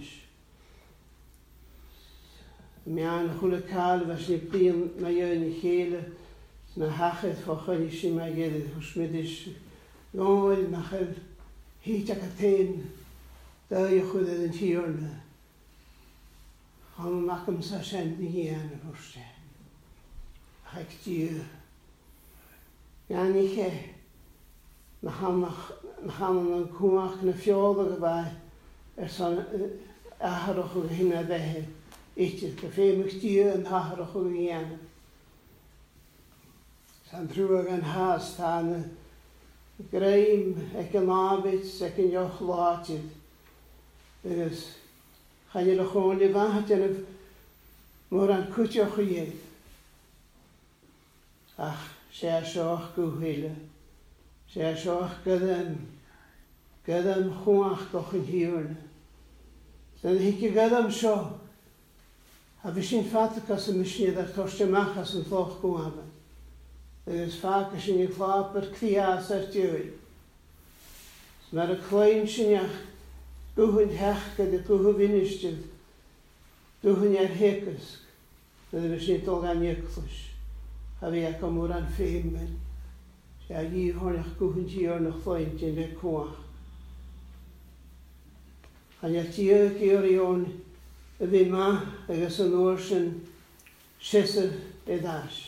Mij aan een goede kaal was niet verdienen, maar je niet hele. Na hachyd ffochan i sy'n mae gyda hwrs medys gofyd nachel hyd ac atyn da i chwyddoedd yn tiwr na. Chom mac am sa sen ni hian y hwrs te. Ac diw. Gan i che na ham yn cwmach na fiodd o gyfau er son aharwch o hynna fehe eitir. Gaffe mych diw yn aharwch o hian. Sa'n trwag yn has tan Graim ag an ábit ag an joch láitid. Agus chaine le chón le bhaith anamh mór an cúteoch a dhéad. Ach sé a seoch gúhéile. Sé a seoch gadam, gadam chuach goch an hiúrna. San hici gadam seo, a bhí sin fatachas a misniad ar toste machas an tlóch gúhaban. Agus fáca sin i chlápar clías ar dúi. Mar a chláim sinach gúhann heachgad a gúha vinistid, gúhann ar hécas, na bhí sin dul gan iaclus, a bhí ac am mór an féimgan, sé a dhí hórnach gúhann tíor na chláim tín le cuach. Chan a tíor gyrion a bhí ma agus an óir sin sisir i dás.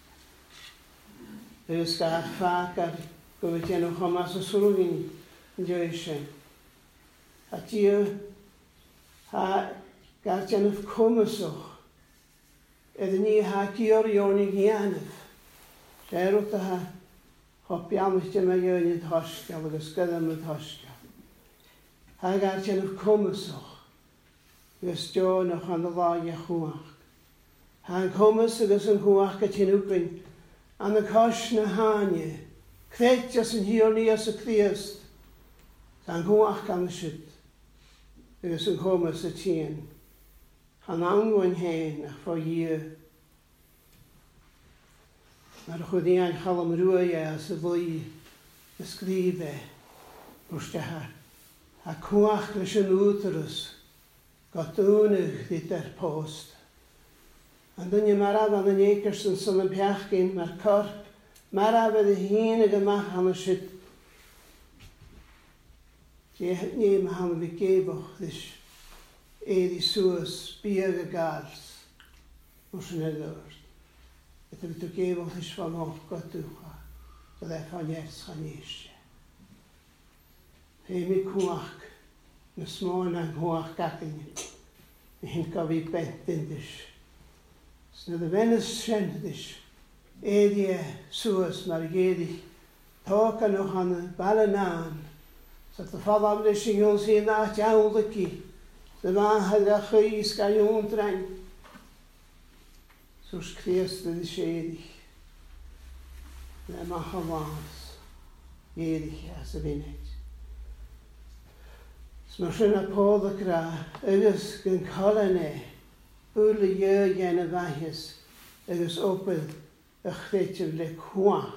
Agus gath fácar go bhí tíanú chamas a súrgin an dúis sin. A tíor ha gath tíanamh cumasach idir ní ha gyrion i ghianamh. Sé rúta ha hopiamach tíma ghion i thoscail agus gadam i thoscail. Ha gath tíanamh cumasach agus dúnach an bháile chuach. Ha an cumas agus an chuach go tíanúpain an na cos na háine, creitt as an hiorní as a críast, an chuach gan siid, agus an chumas a tían. An anghain héin ach fá dhír. Mar a chudí an chalam ruaie as a bhí a scríbe, úrste ha, ha chuach leis an útaras, got únach dit ar post. An dunne marab an an ékersen som an peachgin mar korp, marab a híine gemach an a sitt. Die het neem han vi geboch, dus édi suas biege gals, mos an edort. Het heb tu geboch is van och gotucha, dat hij van jets gaan eesje. He mi kuach, na smoon an kuach gakkingen, hin ka vi bent indis. Sna de vennis sendis, édi suas mar gédi, toka noch an balanaan, so de fadam de singon sin na tjauliki, de man had a chuis ga jontrein. So skreeste de sédig, le ma havans, édig as a vinnet. Sma sin a póda kra, agus gan kolane, Úla dhear gana bhaithas agus opad a chréitir le chuach.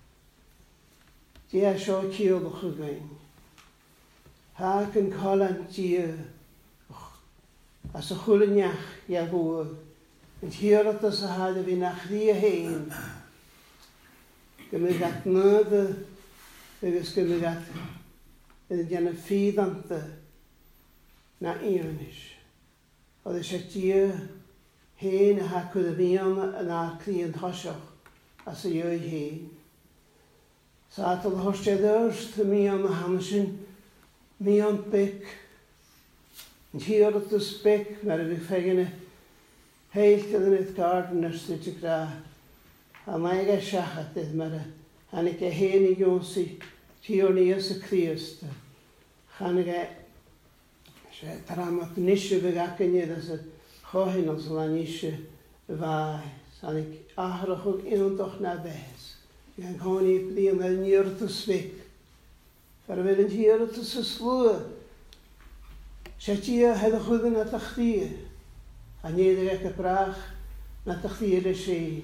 Dé seo cíolach a gain. Thag an cholan dír as a chulanneach iabhúr. An tíorat as a hada bhí nach rí a héin. Go mé gat náda agus go mé gat in gana fídanta na íonis. Oedd eisiau tír hen a hacwyd y fion yn ar cri yn thosioch as y yw'n hen. Sa atol hosted yrst y mion a hamsyn, mion bic. Yn tír at ys bic, mae'r ydych ffegin y heilt yn ydd garden ys ydych y gra. A mae'r eich siachat ydd mae'r hannig e hen i gionsi tír ni ys y criast. Channig e sé taramat nishe beg akenje das het chohin als la nishe vai sanik ahrachug inontoch na bes gan koni plien el nier te svik fer willen hier te slo shatia hada khudna na takhtir aneder ek praag na takhtir le she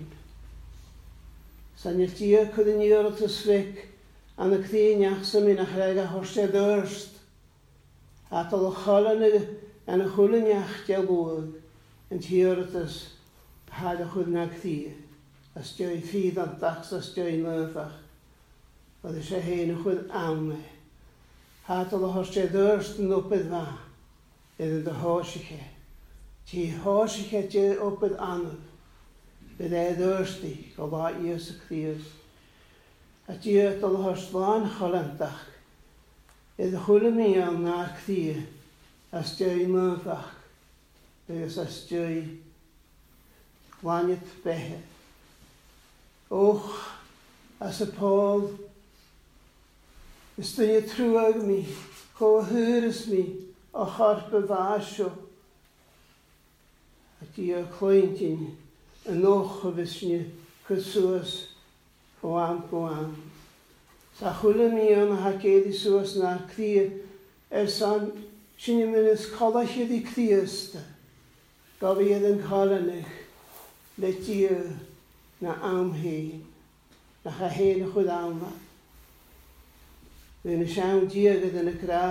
sanirtia kudin nier te svik an de ktinja sem in a hrega hoste durst. Atal a cholan an a chulanneach deagúag an tíoratas had a chud na ctí, as deo fíd an dachs as deo lefach, oedd is a héin a chud amne. Atal a hoste dörst an opid va, iddyn de hósiche. Tí hósiche deo opid anaf, byd e dörsti, go ba ios a ctíos. A deo atal a host van cholantach, Yd chwle mi am na'r ctí as deu myfach, agus as deu glanit behe. Och as y pôl Is dyn ni trwag mi, cho hyrys mi, o charp y fasio. A di o cloentyn, yn och o fys ni, cysws, o am go am. Sa chwle mi o'n ha gedd i sŵs na'r cri, er son, sy'n i'n mynd ys colach ydi cri ysta. Gofi edd yn colanich, le di na am hyn, na cha hyn chwyd am. Fy'n y siawn diag ydyn y gra.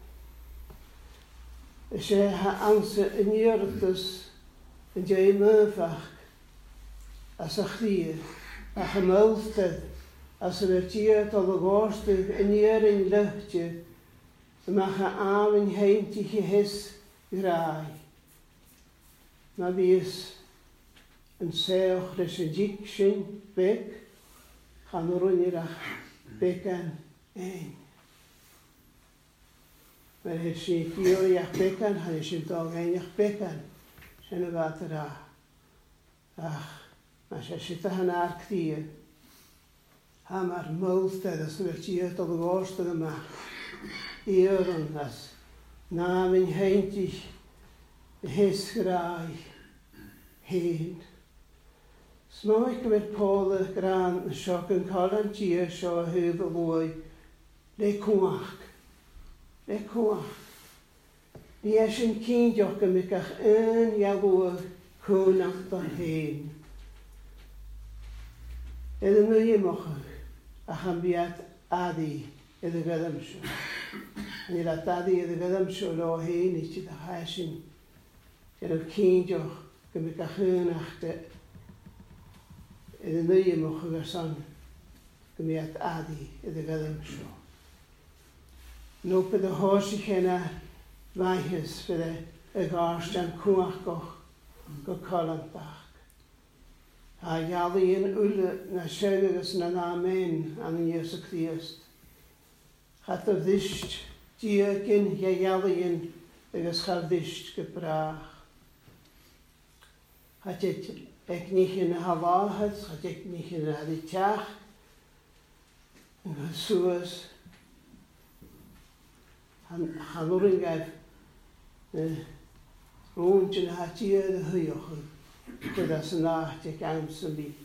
Ysio ha amser yn iordus yn dweud myfach as a chrir a chymyltedd as yr ydyd o ddogorstydd yn i'r yn lyhtio yma cha am yn heint i chi hys grai. Na fys yn seoch rys yn dig sy'n bec chan o'r un i'r ach becan ein. Mae'r hyn sy'n gyr i'ch becan, han sy'n dog ein i'ch becan, sy'n y fad yr a. Ach, mae sy'n sy'n hynna ar cdir. Ha mae'r myltedd as yw'r diod o ddogorstad yma. I'r ynas, na fy'n heint i'ch hys grai hyn. Smoi gymryd Paul y gran yn sioc yn colan tia sio a hydd o lwy, le cwach. Le cwach. Ni eis yn cyn diolch gymryd ach yn ialwyd hwn at o'n hyn. Edd yn nwy mochach, a chambiad addi edd y gyddym sio. Ni la daddi edd y gyddym sio lo hyn i ti da chais yn edd yn cyn diolch gymryd ach yn ach de edd yn nwy mochach ar son gymryd addi edd y gyddym sio. No bydd y hos i chena faihys fydd y garst am cwach goch go colantach. A iali yn ule na siaragos na namen an yn Iesu Christ. Chat o ddysg diagyn ia iali yn agos chael ddysg gybrach. Chat ec nich yn hafahad, chat ec nich yn aditiach. Yn hyswys. Han o'r un gaif rhwng yn hatiad y hwyoch gyda sy'n nacht ag amser fi.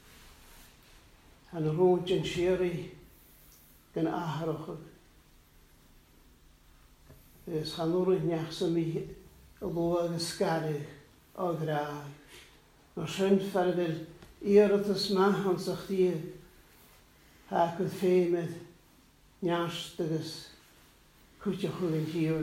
Han rhwng yn siari gan aharoch. Ys han o'r un iach sy'n mi y lwag ysgarig o grau. Mae'r sy'n ffarfel i'r othos mahan sa'ch di ac oedd ffeimedd niast agos cwtio chwyl yn hiwn.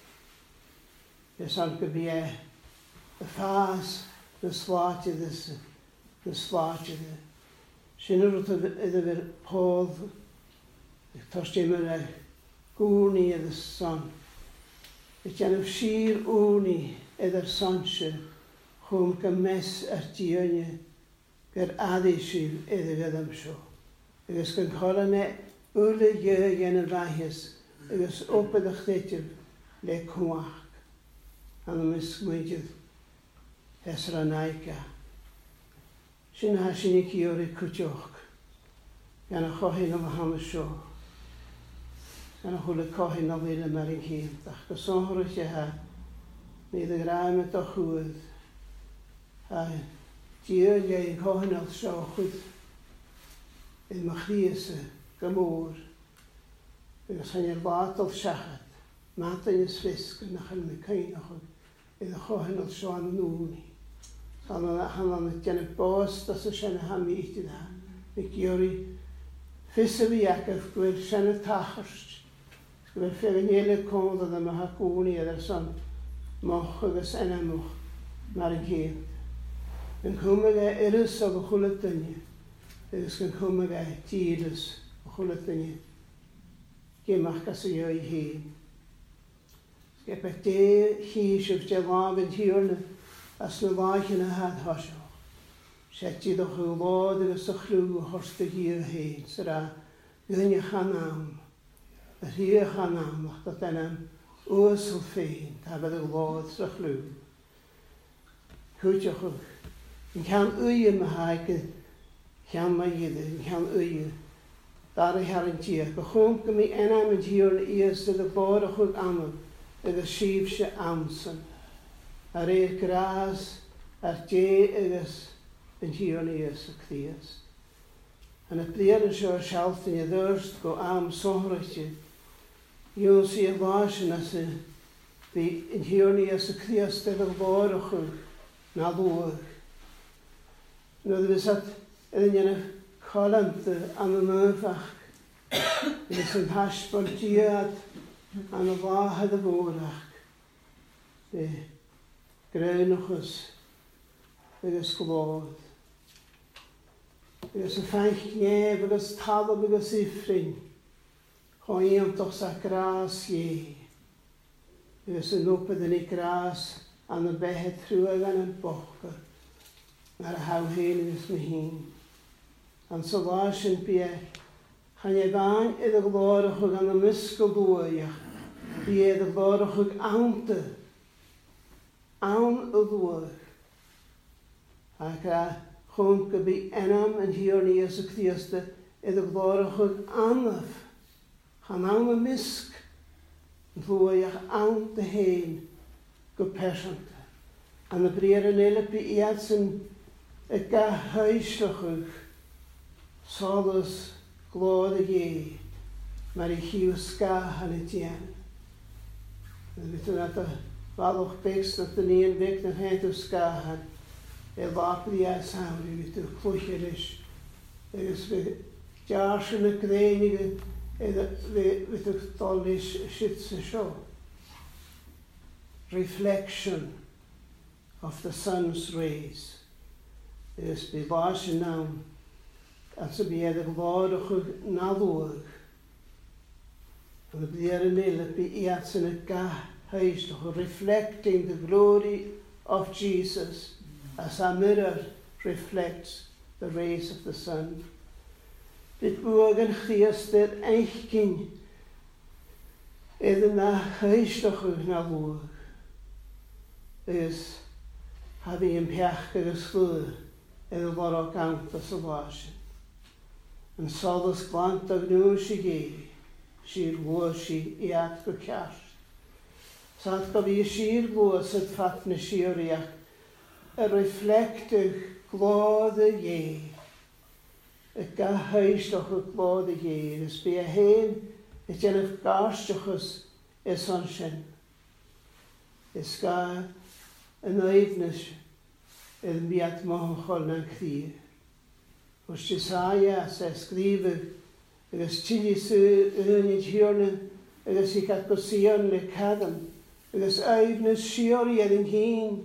Ys an gybie y ffas y slwatio ddys y slwatio ddys. Sy'n rwyd iddo fyr podd y tosdim yna gwni ydys son. Ys gan yw sir wni ydych sonsio chwm gymys ar dionia gyr addysig ydych ydym sio. Ys gan colane ule ie gen y fahys ys oped ych ddetib le cwach. An y misgwydydd hesra naica. Sy'n ha sy'n i gyr i cwtioch. Gan y chohin o maham y sio. Gan y hwle cohin o ddyn yma'r un hyn. Dach gysonhor eich ha. Nid y graim y dochwydd. A diod i'n cohin o'r sio chwydd. Yn machlias y gymwr. Ygos hyn i'r bad o'r siachad. Mat yn ysfisg yn achal mi cain o'ch iddo chohen o'r sioan yn ŵni. San o'n hanlan y gen y bost as y sian y ham i iti dda. Mi giori ffys y fi ac ych gwir sian y tacharst. Gwir ffefyn ele cwnd oedd yma ha gwni edrych son moch ygos enamwch mar yn hyn. Yn cwmig e irys o chwlet dyni. Ygos yn cwmig e dîlys o chwlet dyni. Gymach gas y yw i hyn. Gep eich de hi sydd de laf yn hiwrna as na laich yn y had hosio. Seti ddech yw lod ygos y chlw hors dy hi y hyn. Syra gynnu chanam. Y hi y chanam ach dod enam wysl ffein. Ta bydd y lod sy'n chlw. Cwtioch ych. Yn cael uy yma haig yn cael mae iddo. Yn cael uy. dar I har yn tia. Gachwn gymi enam yn hiwr yn ias sydd y bod o'ch wrth aml, ydw sif sy amson. Ar e'r gras, ar de ydys yn hiwr yn ias y cthias. Yn y blir yn siwr sialth yn y ddyrst go am sohrwyti, yw'n si y fas yn asy, fi yn hiwr yn ias y cthias ydw bod o'ch wrth na ddwg. Nid ydw sat ydyn yn y colant an y myfach, ydw sy'n hasbol diad an y fahad y fwrach. Be greunwchus ydw sglod. Ydw sy'n ffaich neb ydw talab ydw sifrin. Choiam doch sa gras ie. Ydw sy'n nwpad yn ei gras an y behed trwy gan y bochga. Mae'r haw hyn ydw sy'n hyn. An so las yn bia, chan ei fan iddo glorach ag an y misgol dwyach, bia iddo glorach ag awnta, awn y ddwyach. Ac a chwn gybi enam yn hiwr ni as y cthiasta iddo glorach ag anaf, chan awn y misg, ddwyach awnta hyn, go persanta. An y brir yn eilip i iad sy'n y gahaisach ag, Solas glod y ge, mae'r i chiw sgahan y tian. Yn ydyn at y falwch begs na dyn ni'n feg na hent o sgahan, e lopyd i as hawr i fydd y clwch yr is. Ys fydd diars yn y greinig fydd y dolis sydd sy'n sio. Reflection of the sun's rays. Ys bydd bas yn nawn. As y bydd y glorwch ag nalwg. And the bydd yn eilip by iat sy'n y gahaisdwch, reflecting the glory of Jesus as a mirror reflects the rays of the sun. Bydd bwag yn chdiastyr eichgyn iddyn na haisdwch ag nalwg. Ys hafi yn piach ag ysglwyr iddyn lorog gant as y lasyn. Yn solas glant ag nhw si geiri, si'r lwa si i at go ciart. Sa'n gof i si'r lwa sydd ffat na si'r iach, y reflectych glod y ie, y gahaisdwch y glod y ie, ys bu a hen, y gennych garstwchus y sonsyn. Ys ga yn oednys, yn biad mohon chol na'n cthir. Os Jesaja se skriver, ygys tili sy'n yn i tiwrna, ygys i gat gosion le cadam, ygys aifnys siori ar yn hyn.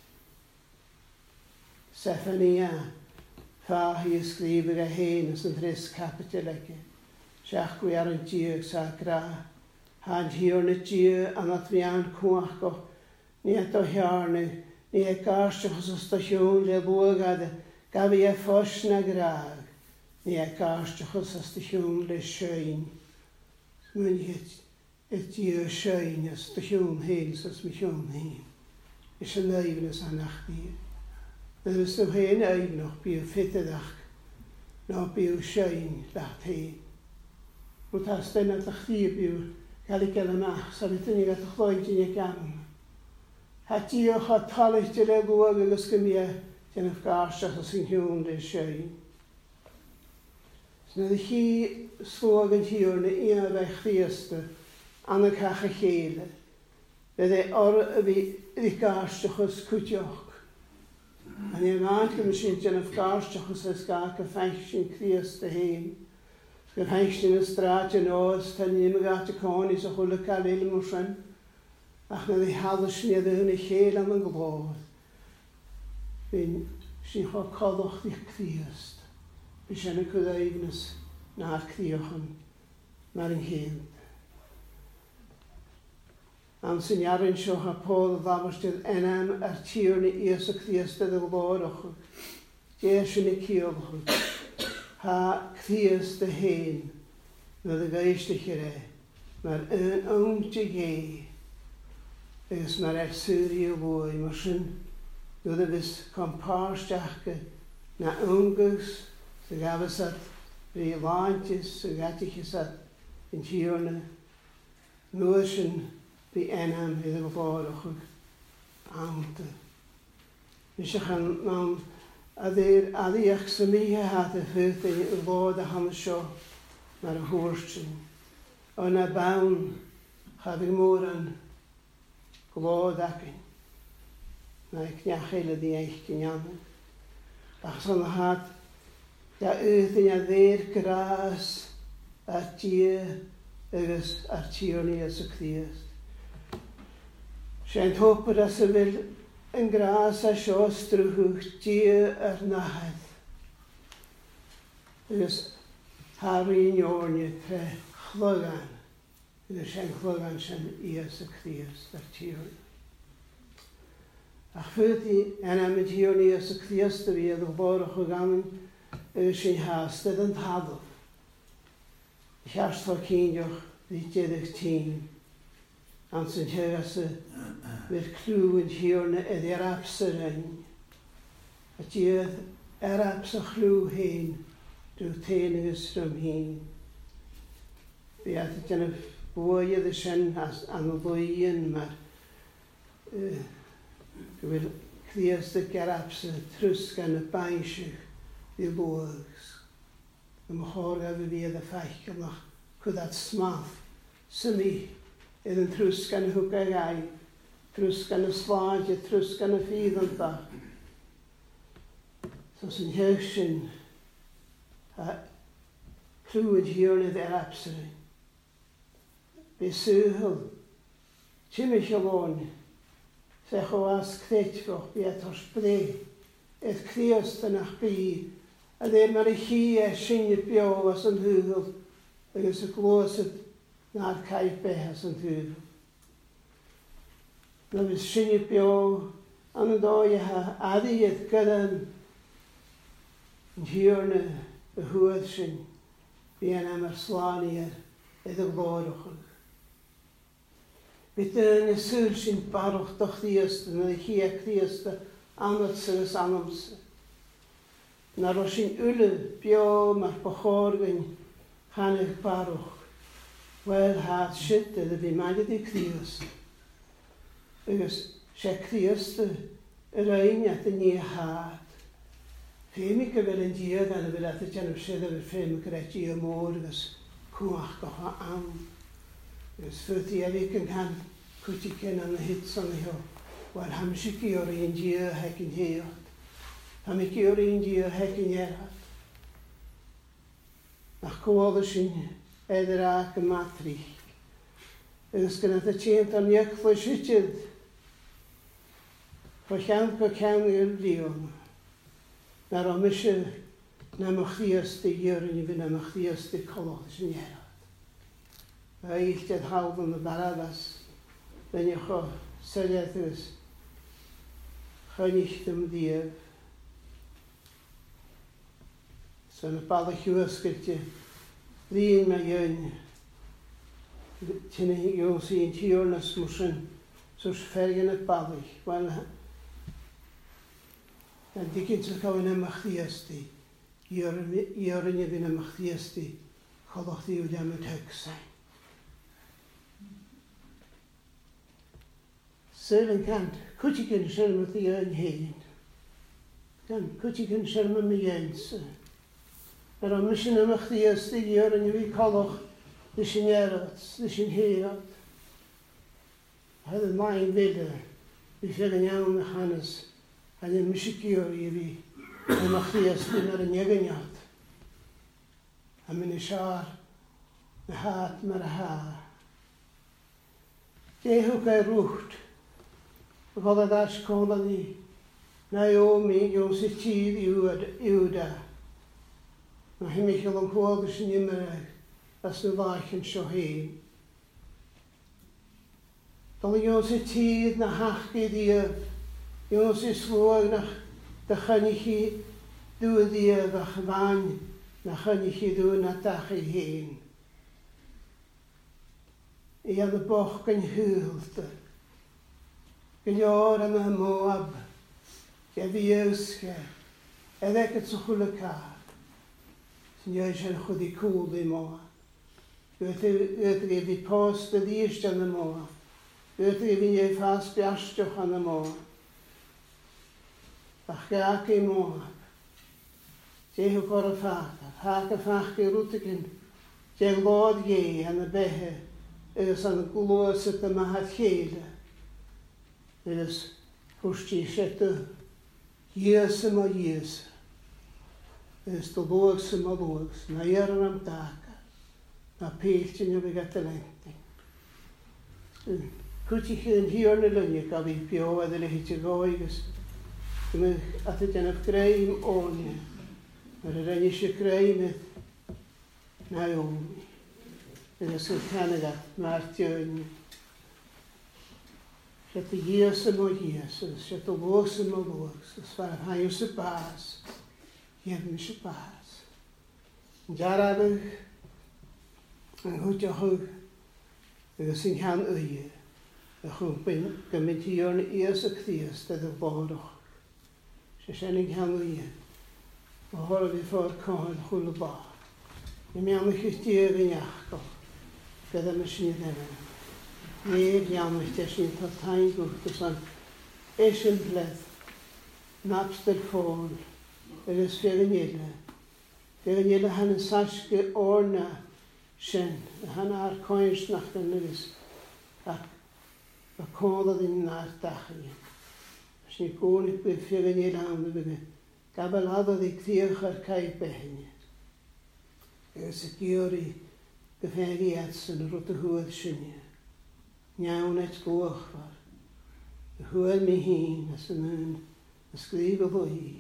Sefania, fa hi ysgrifir a hen ys yn thris capital ege. Siach gwy ar yn diog sa gra. Han tiwrna diog anat fi an cwach go, ni at o hiarna, ni e garstach os ystasiwn le bwagada, Gaf i e ffos na graag, ni e garstach os ystasiwn le siein. Mwyn i et i e siein as ystasiwn hyn as mi siwn hyn. Is yn eifn as anach ni. Nid ys nhw hyn eifn o'ch byw ffitydach, no byw siein dat hyn. Rwy'n tas dyna dach chi byw gael ei gael ymach, sa rydyn ni gael chlwynt i'n ei gam. Ha di o'ch o talus dy le gwag ag ysgymia, Gen of garstach as yn hiwn dy siein. Sna dy chi slwag yn hiwr na un o'r eich ddiasta an y cach y cheile. Bydd e or y fi garstach as cwtioch. An i'n ma'n gym sy'n gen of garstach as ys gach y ffaich sy'n crias dy hyn. Gyr ffaich sy'n ystrat yn oes tan ni'n mynd at y conis o chwle cael ilm o sy'n. Ach na dy halwys ni ydw yn y cheil am yn glod. By'n sy'n cho coddwch i'ch cthiast. By'n sy'n y cwyddeifnus na'r cthiwch yn na'r ynghynt. Am sy'n iarin sio ha pôl y ddafystydd enam ar tiwr ni ias y cthiast ydy glorwch. Ges yn y ciolwch. Ha cthiast y hen. Fydd y geist i'ch ire. Mae'r yn awnt i gei. Ys mae'r ersyri o fwy. Mae'r sy'n Doedd y fys compars dach na ongys sy'n gafas at Rhi laantis y gadich at yn hiwrna. Nwysyn fi enam iddo gofodwch amta. Nisach yn mam adir adiach symiha hat y ffyrdd y fod a ham sio mar y hwrsyn. O'n a bawn chafig mwran glod acyn. Mae cniachel ydi eich gynianna. Ach son hat ja ydyn a ddeir gras a tia agos ar tioni as y Christ. Sia'n hwpr as y fel yn gras a sio strwhwch tia ar nahad. Agos harwi'n iorni pre chlygan. Agos sia'n chlygan sia'n i as y Christ ar tioni. Ach fyrdd i enam yn tioni as y Christ y fi ydw borach o gaman agos sy'n hastad yn tadl. Chast for kindjoch ditjedig tien. An sy'n hygas y fyr clw yn hiwrna edd er apsa rhain. A diedd er apsa chlw hyn drwy teinigus rhwm hyn. Fi at y dyn y bwyedd y sy'n an y ddwy'n mar gyfer cdiast y ger apsa trwsgan y baisych i bwygs. Ym chorga fi fi edd y ffeich gymach cwdat smath symi edd yn trwsgan y hwga gai, trwsgan y slad, trwsgan y ffydd yn dda. So sy'n hysyn a clwyd hiwrnydd er apsari. Be syhol, ti'n eich o lôn, sech o as cretgoch bi at os bre, edd criast yn ach bi, a ddeir mar i chi e sy'n y bio as yn hwgol, agos y glwysyd na'r caif behas yn hwgol. Na fys sy'n y bio, an y doi ha adiad gyda'n yn hiwrna y hwyd sy'n fi yn am ar slani ar edrych glorwch yn. Bydd yn y syr sy'n barwch doch ddiast yn y chi ac ddiast anad sy'n ys anamsa. Na ro sy'n ule bio mar bachorgyn chanych barwch. Wel had sydd ydy fi magad i cdiast. Agos se cdiast y rhain at y ni had. Fem i gyfer yn diad an y fel at y janw sydd y ffrem y gredi y môr agos cwach gocha am. Agos ffyrdd i efig yn can cwti cyn an y hits an y ho. Wel ham sy'n gi o'r un dia heg yn heod. Ham i gi o'r un dia heg yn erad. Nach gwodd sy'n edrych ac yn matrich. Agos gyda y tînt am iach fwy sytydd. Fwy llawn go cawn i'r dion. Na'r o mysio na machdiast i gyrin i fynd na machdiast i coloch sy'n erad. A eilltad hawdd yn y barabas. Fe'n i'ch o syliad ys. Chynich dim diaf. So yn y balach yw ysgyrtio. Ddyn mae yw'n. Ti'n ei yw'n sy'n tiwr na smwsyn. So'r ffergyn y balach. Wel, yn digyn sy'n cael yn ymachdiasti, i orin i fynd ymachdiasti, choloch di wedi am y tegsain. Syl yn cant, cwti gyn syrm ydi yn hyn. Gan, cwti gyn syrm yn mi jens. Yr o'n mysyn ymachdiasti, i orin i fi choloch, dy sy'n erot, dy sy'n heod. Hedd yn maen fydda, fi ffeg yn iawn y hanes, a ddim mysicio'r i fi yn achdiast yn ar y negyniad. A mynd i siar na hat mar a ha. Dehw gael rwcht. Y fod a ddars cola ni. Na o mi yw'n sy'n tydd i'w da. Na hi Michael yn cwog sy'n ymwneud as na fach yn sio hyn. Dol yw'n sy'n tydd na hachgyd i'r yw'n sy'n slwag na da chynnych chi dŵd i ydych fan na chynnych chi dŵd na dach i hyn. I ad y boch gan hwylda. Gylior am y moab. Ge fi ysga. Edrych at sy'n chwle car. Snioi sy'n chwyd i cwl i moa. Gwyd i fi post y ddysg yn y moa. Gwyd i fi ei ffas biastioch yn y moa. Ach gael i moa. Jehu gor y ffag. Hag y ffag i rwtygyn. Jehu lod ie yn y behe. Ys yn y glwys y dymahad lleile. Ys hwsti sydd Ys yma ys. Ys dy lwgs yma lwgs. Na i'r am daga. Na peilt yn yw'n gata lentyn. Cwti chi yn hiwr na lynia gael fi bio a ddyle hi ti goegus. Dyma at y dynaf greim onia. Mae'r yr ein eisiau greim na onia. Ys yn Canada, mae'r tiwyn. Siat y gys yma gys, siat y lwgs yma lwgs, ys fawr haiws y bas, gefn y bas. Yn jarabych, yn hwtio hwg, ys yn can wy, y chwg byn gymryd i o'r eis y cthias, dyd y borwch. Siat yn can wy, o hwrdd i ffwrdd coed chwl y ba. Yn mian eich eich dyr yn iachgol, gyda mysyn i ddefyn. Nid iawn eich des ni'n tartain gwrth ys an eisiau bledd, napstyr ffôn, ys fyr yn yle. Fyr yn yle han yn sasgu orna sy'n, han ar coens nach yn ys, ac y codd yn na'r dachyn. Ys ni gwn i'ch bydd fyr yn yle am y bydd, gabel adodd i cthiach ar cael behyn. Ys y gyr i gyferi adsyn rwt y hwyd sy'n. Niawn et gwch fawr. Y hwyl mi hun as yn yn ysgrif o ddwy.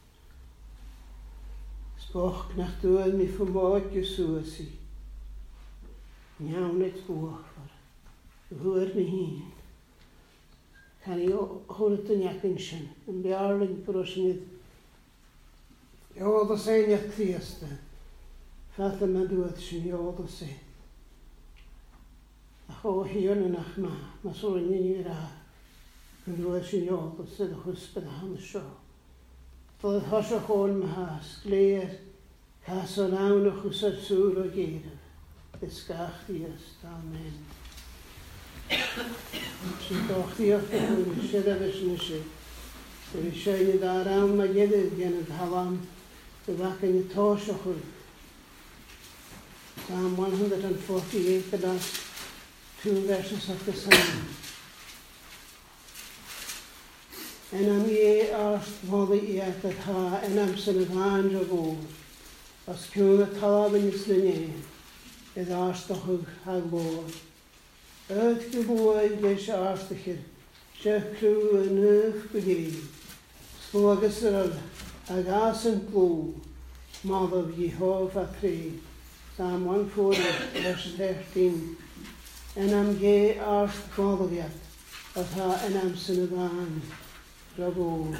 Sboch nach dwyl mi ffwmod gyswys i. Niawn et gwch fawr. Y hwyl mi hun. Can i hwnnw yn iacyn sy'n. Yn biarlyn brwysnydd. Iod o sein iach cthiasta. Fath yma dwyd sy'n iod o sein. Ach o hion yn ach ma, ma sôn yn i'r a, yn rwy'n sy'n iod o sydd o chwysbyd a ham sio. Doedd hos o chôn ma ha, sgleir, cas o lawn o chwysar sŵr o geiraf. Ysgach diast, amen. Sy'n doch diolch o hwn, sydd a fes yn ysig. Sydd eisiau ni da rawn ma gedydd gen y halam, y fac yn y tos o chwyd. Psalm one forty-eight, the last two verses of the psalm. En am ie arst fodde i at at ha, en am sy'n y fan o fôr. Os cwn y talab yn ysyn e, edd arst o hwg hag fôr. Yd gybwyd leis arst o'ch yr, sy'ch clw yn yf gwyddi. Slwagys yr yd, ag as yn glw, modd i hof a tri. Psalm one forty, verse thirteen. En am ge arst foddiad, at ha en am sy'n y fan. Bravo.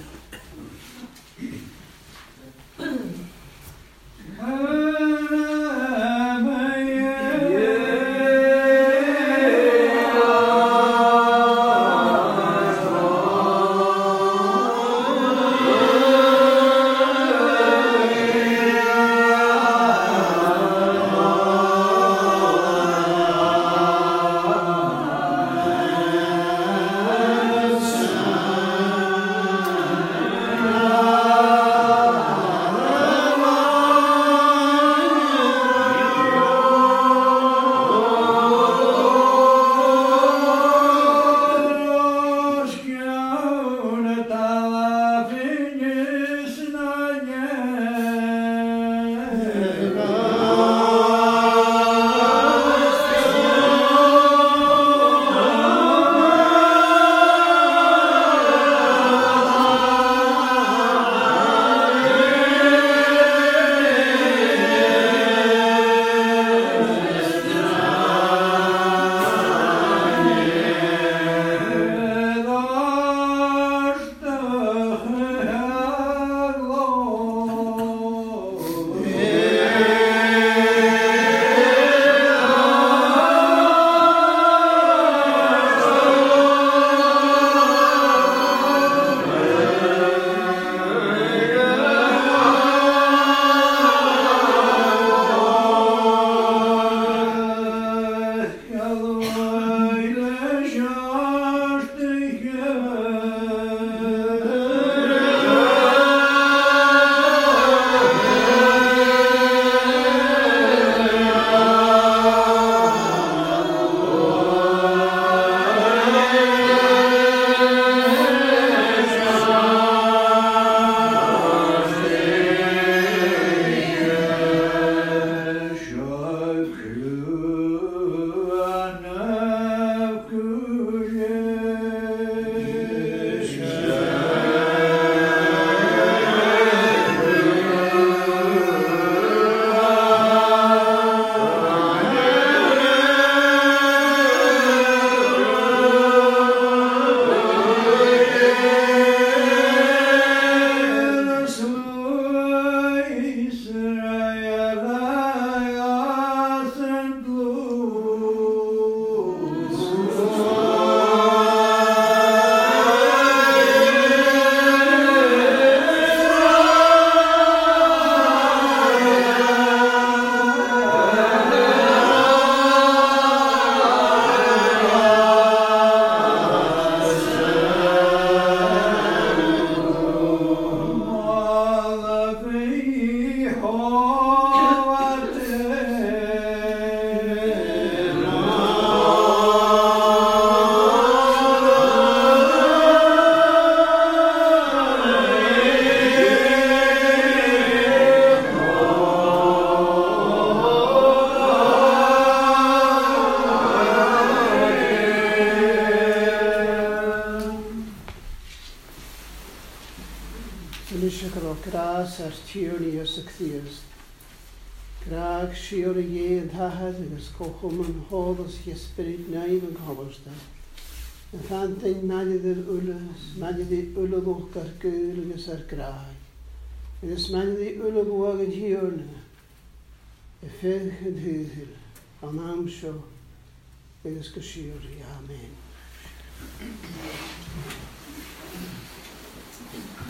seo gras ar tíorní os y cthias. Graag siwr y ie yn tahad agos cochwm yn holos ysbryd naim yn cobolsta. Yn ffantyn madydd yr ulas, madydd yr ulalwch ar gyl agos ar graag. Agos madydd yr ulalwch yn hiwrna. Y ffyrch yn hyhyl, am am sio, agos gysiwr i. Amen.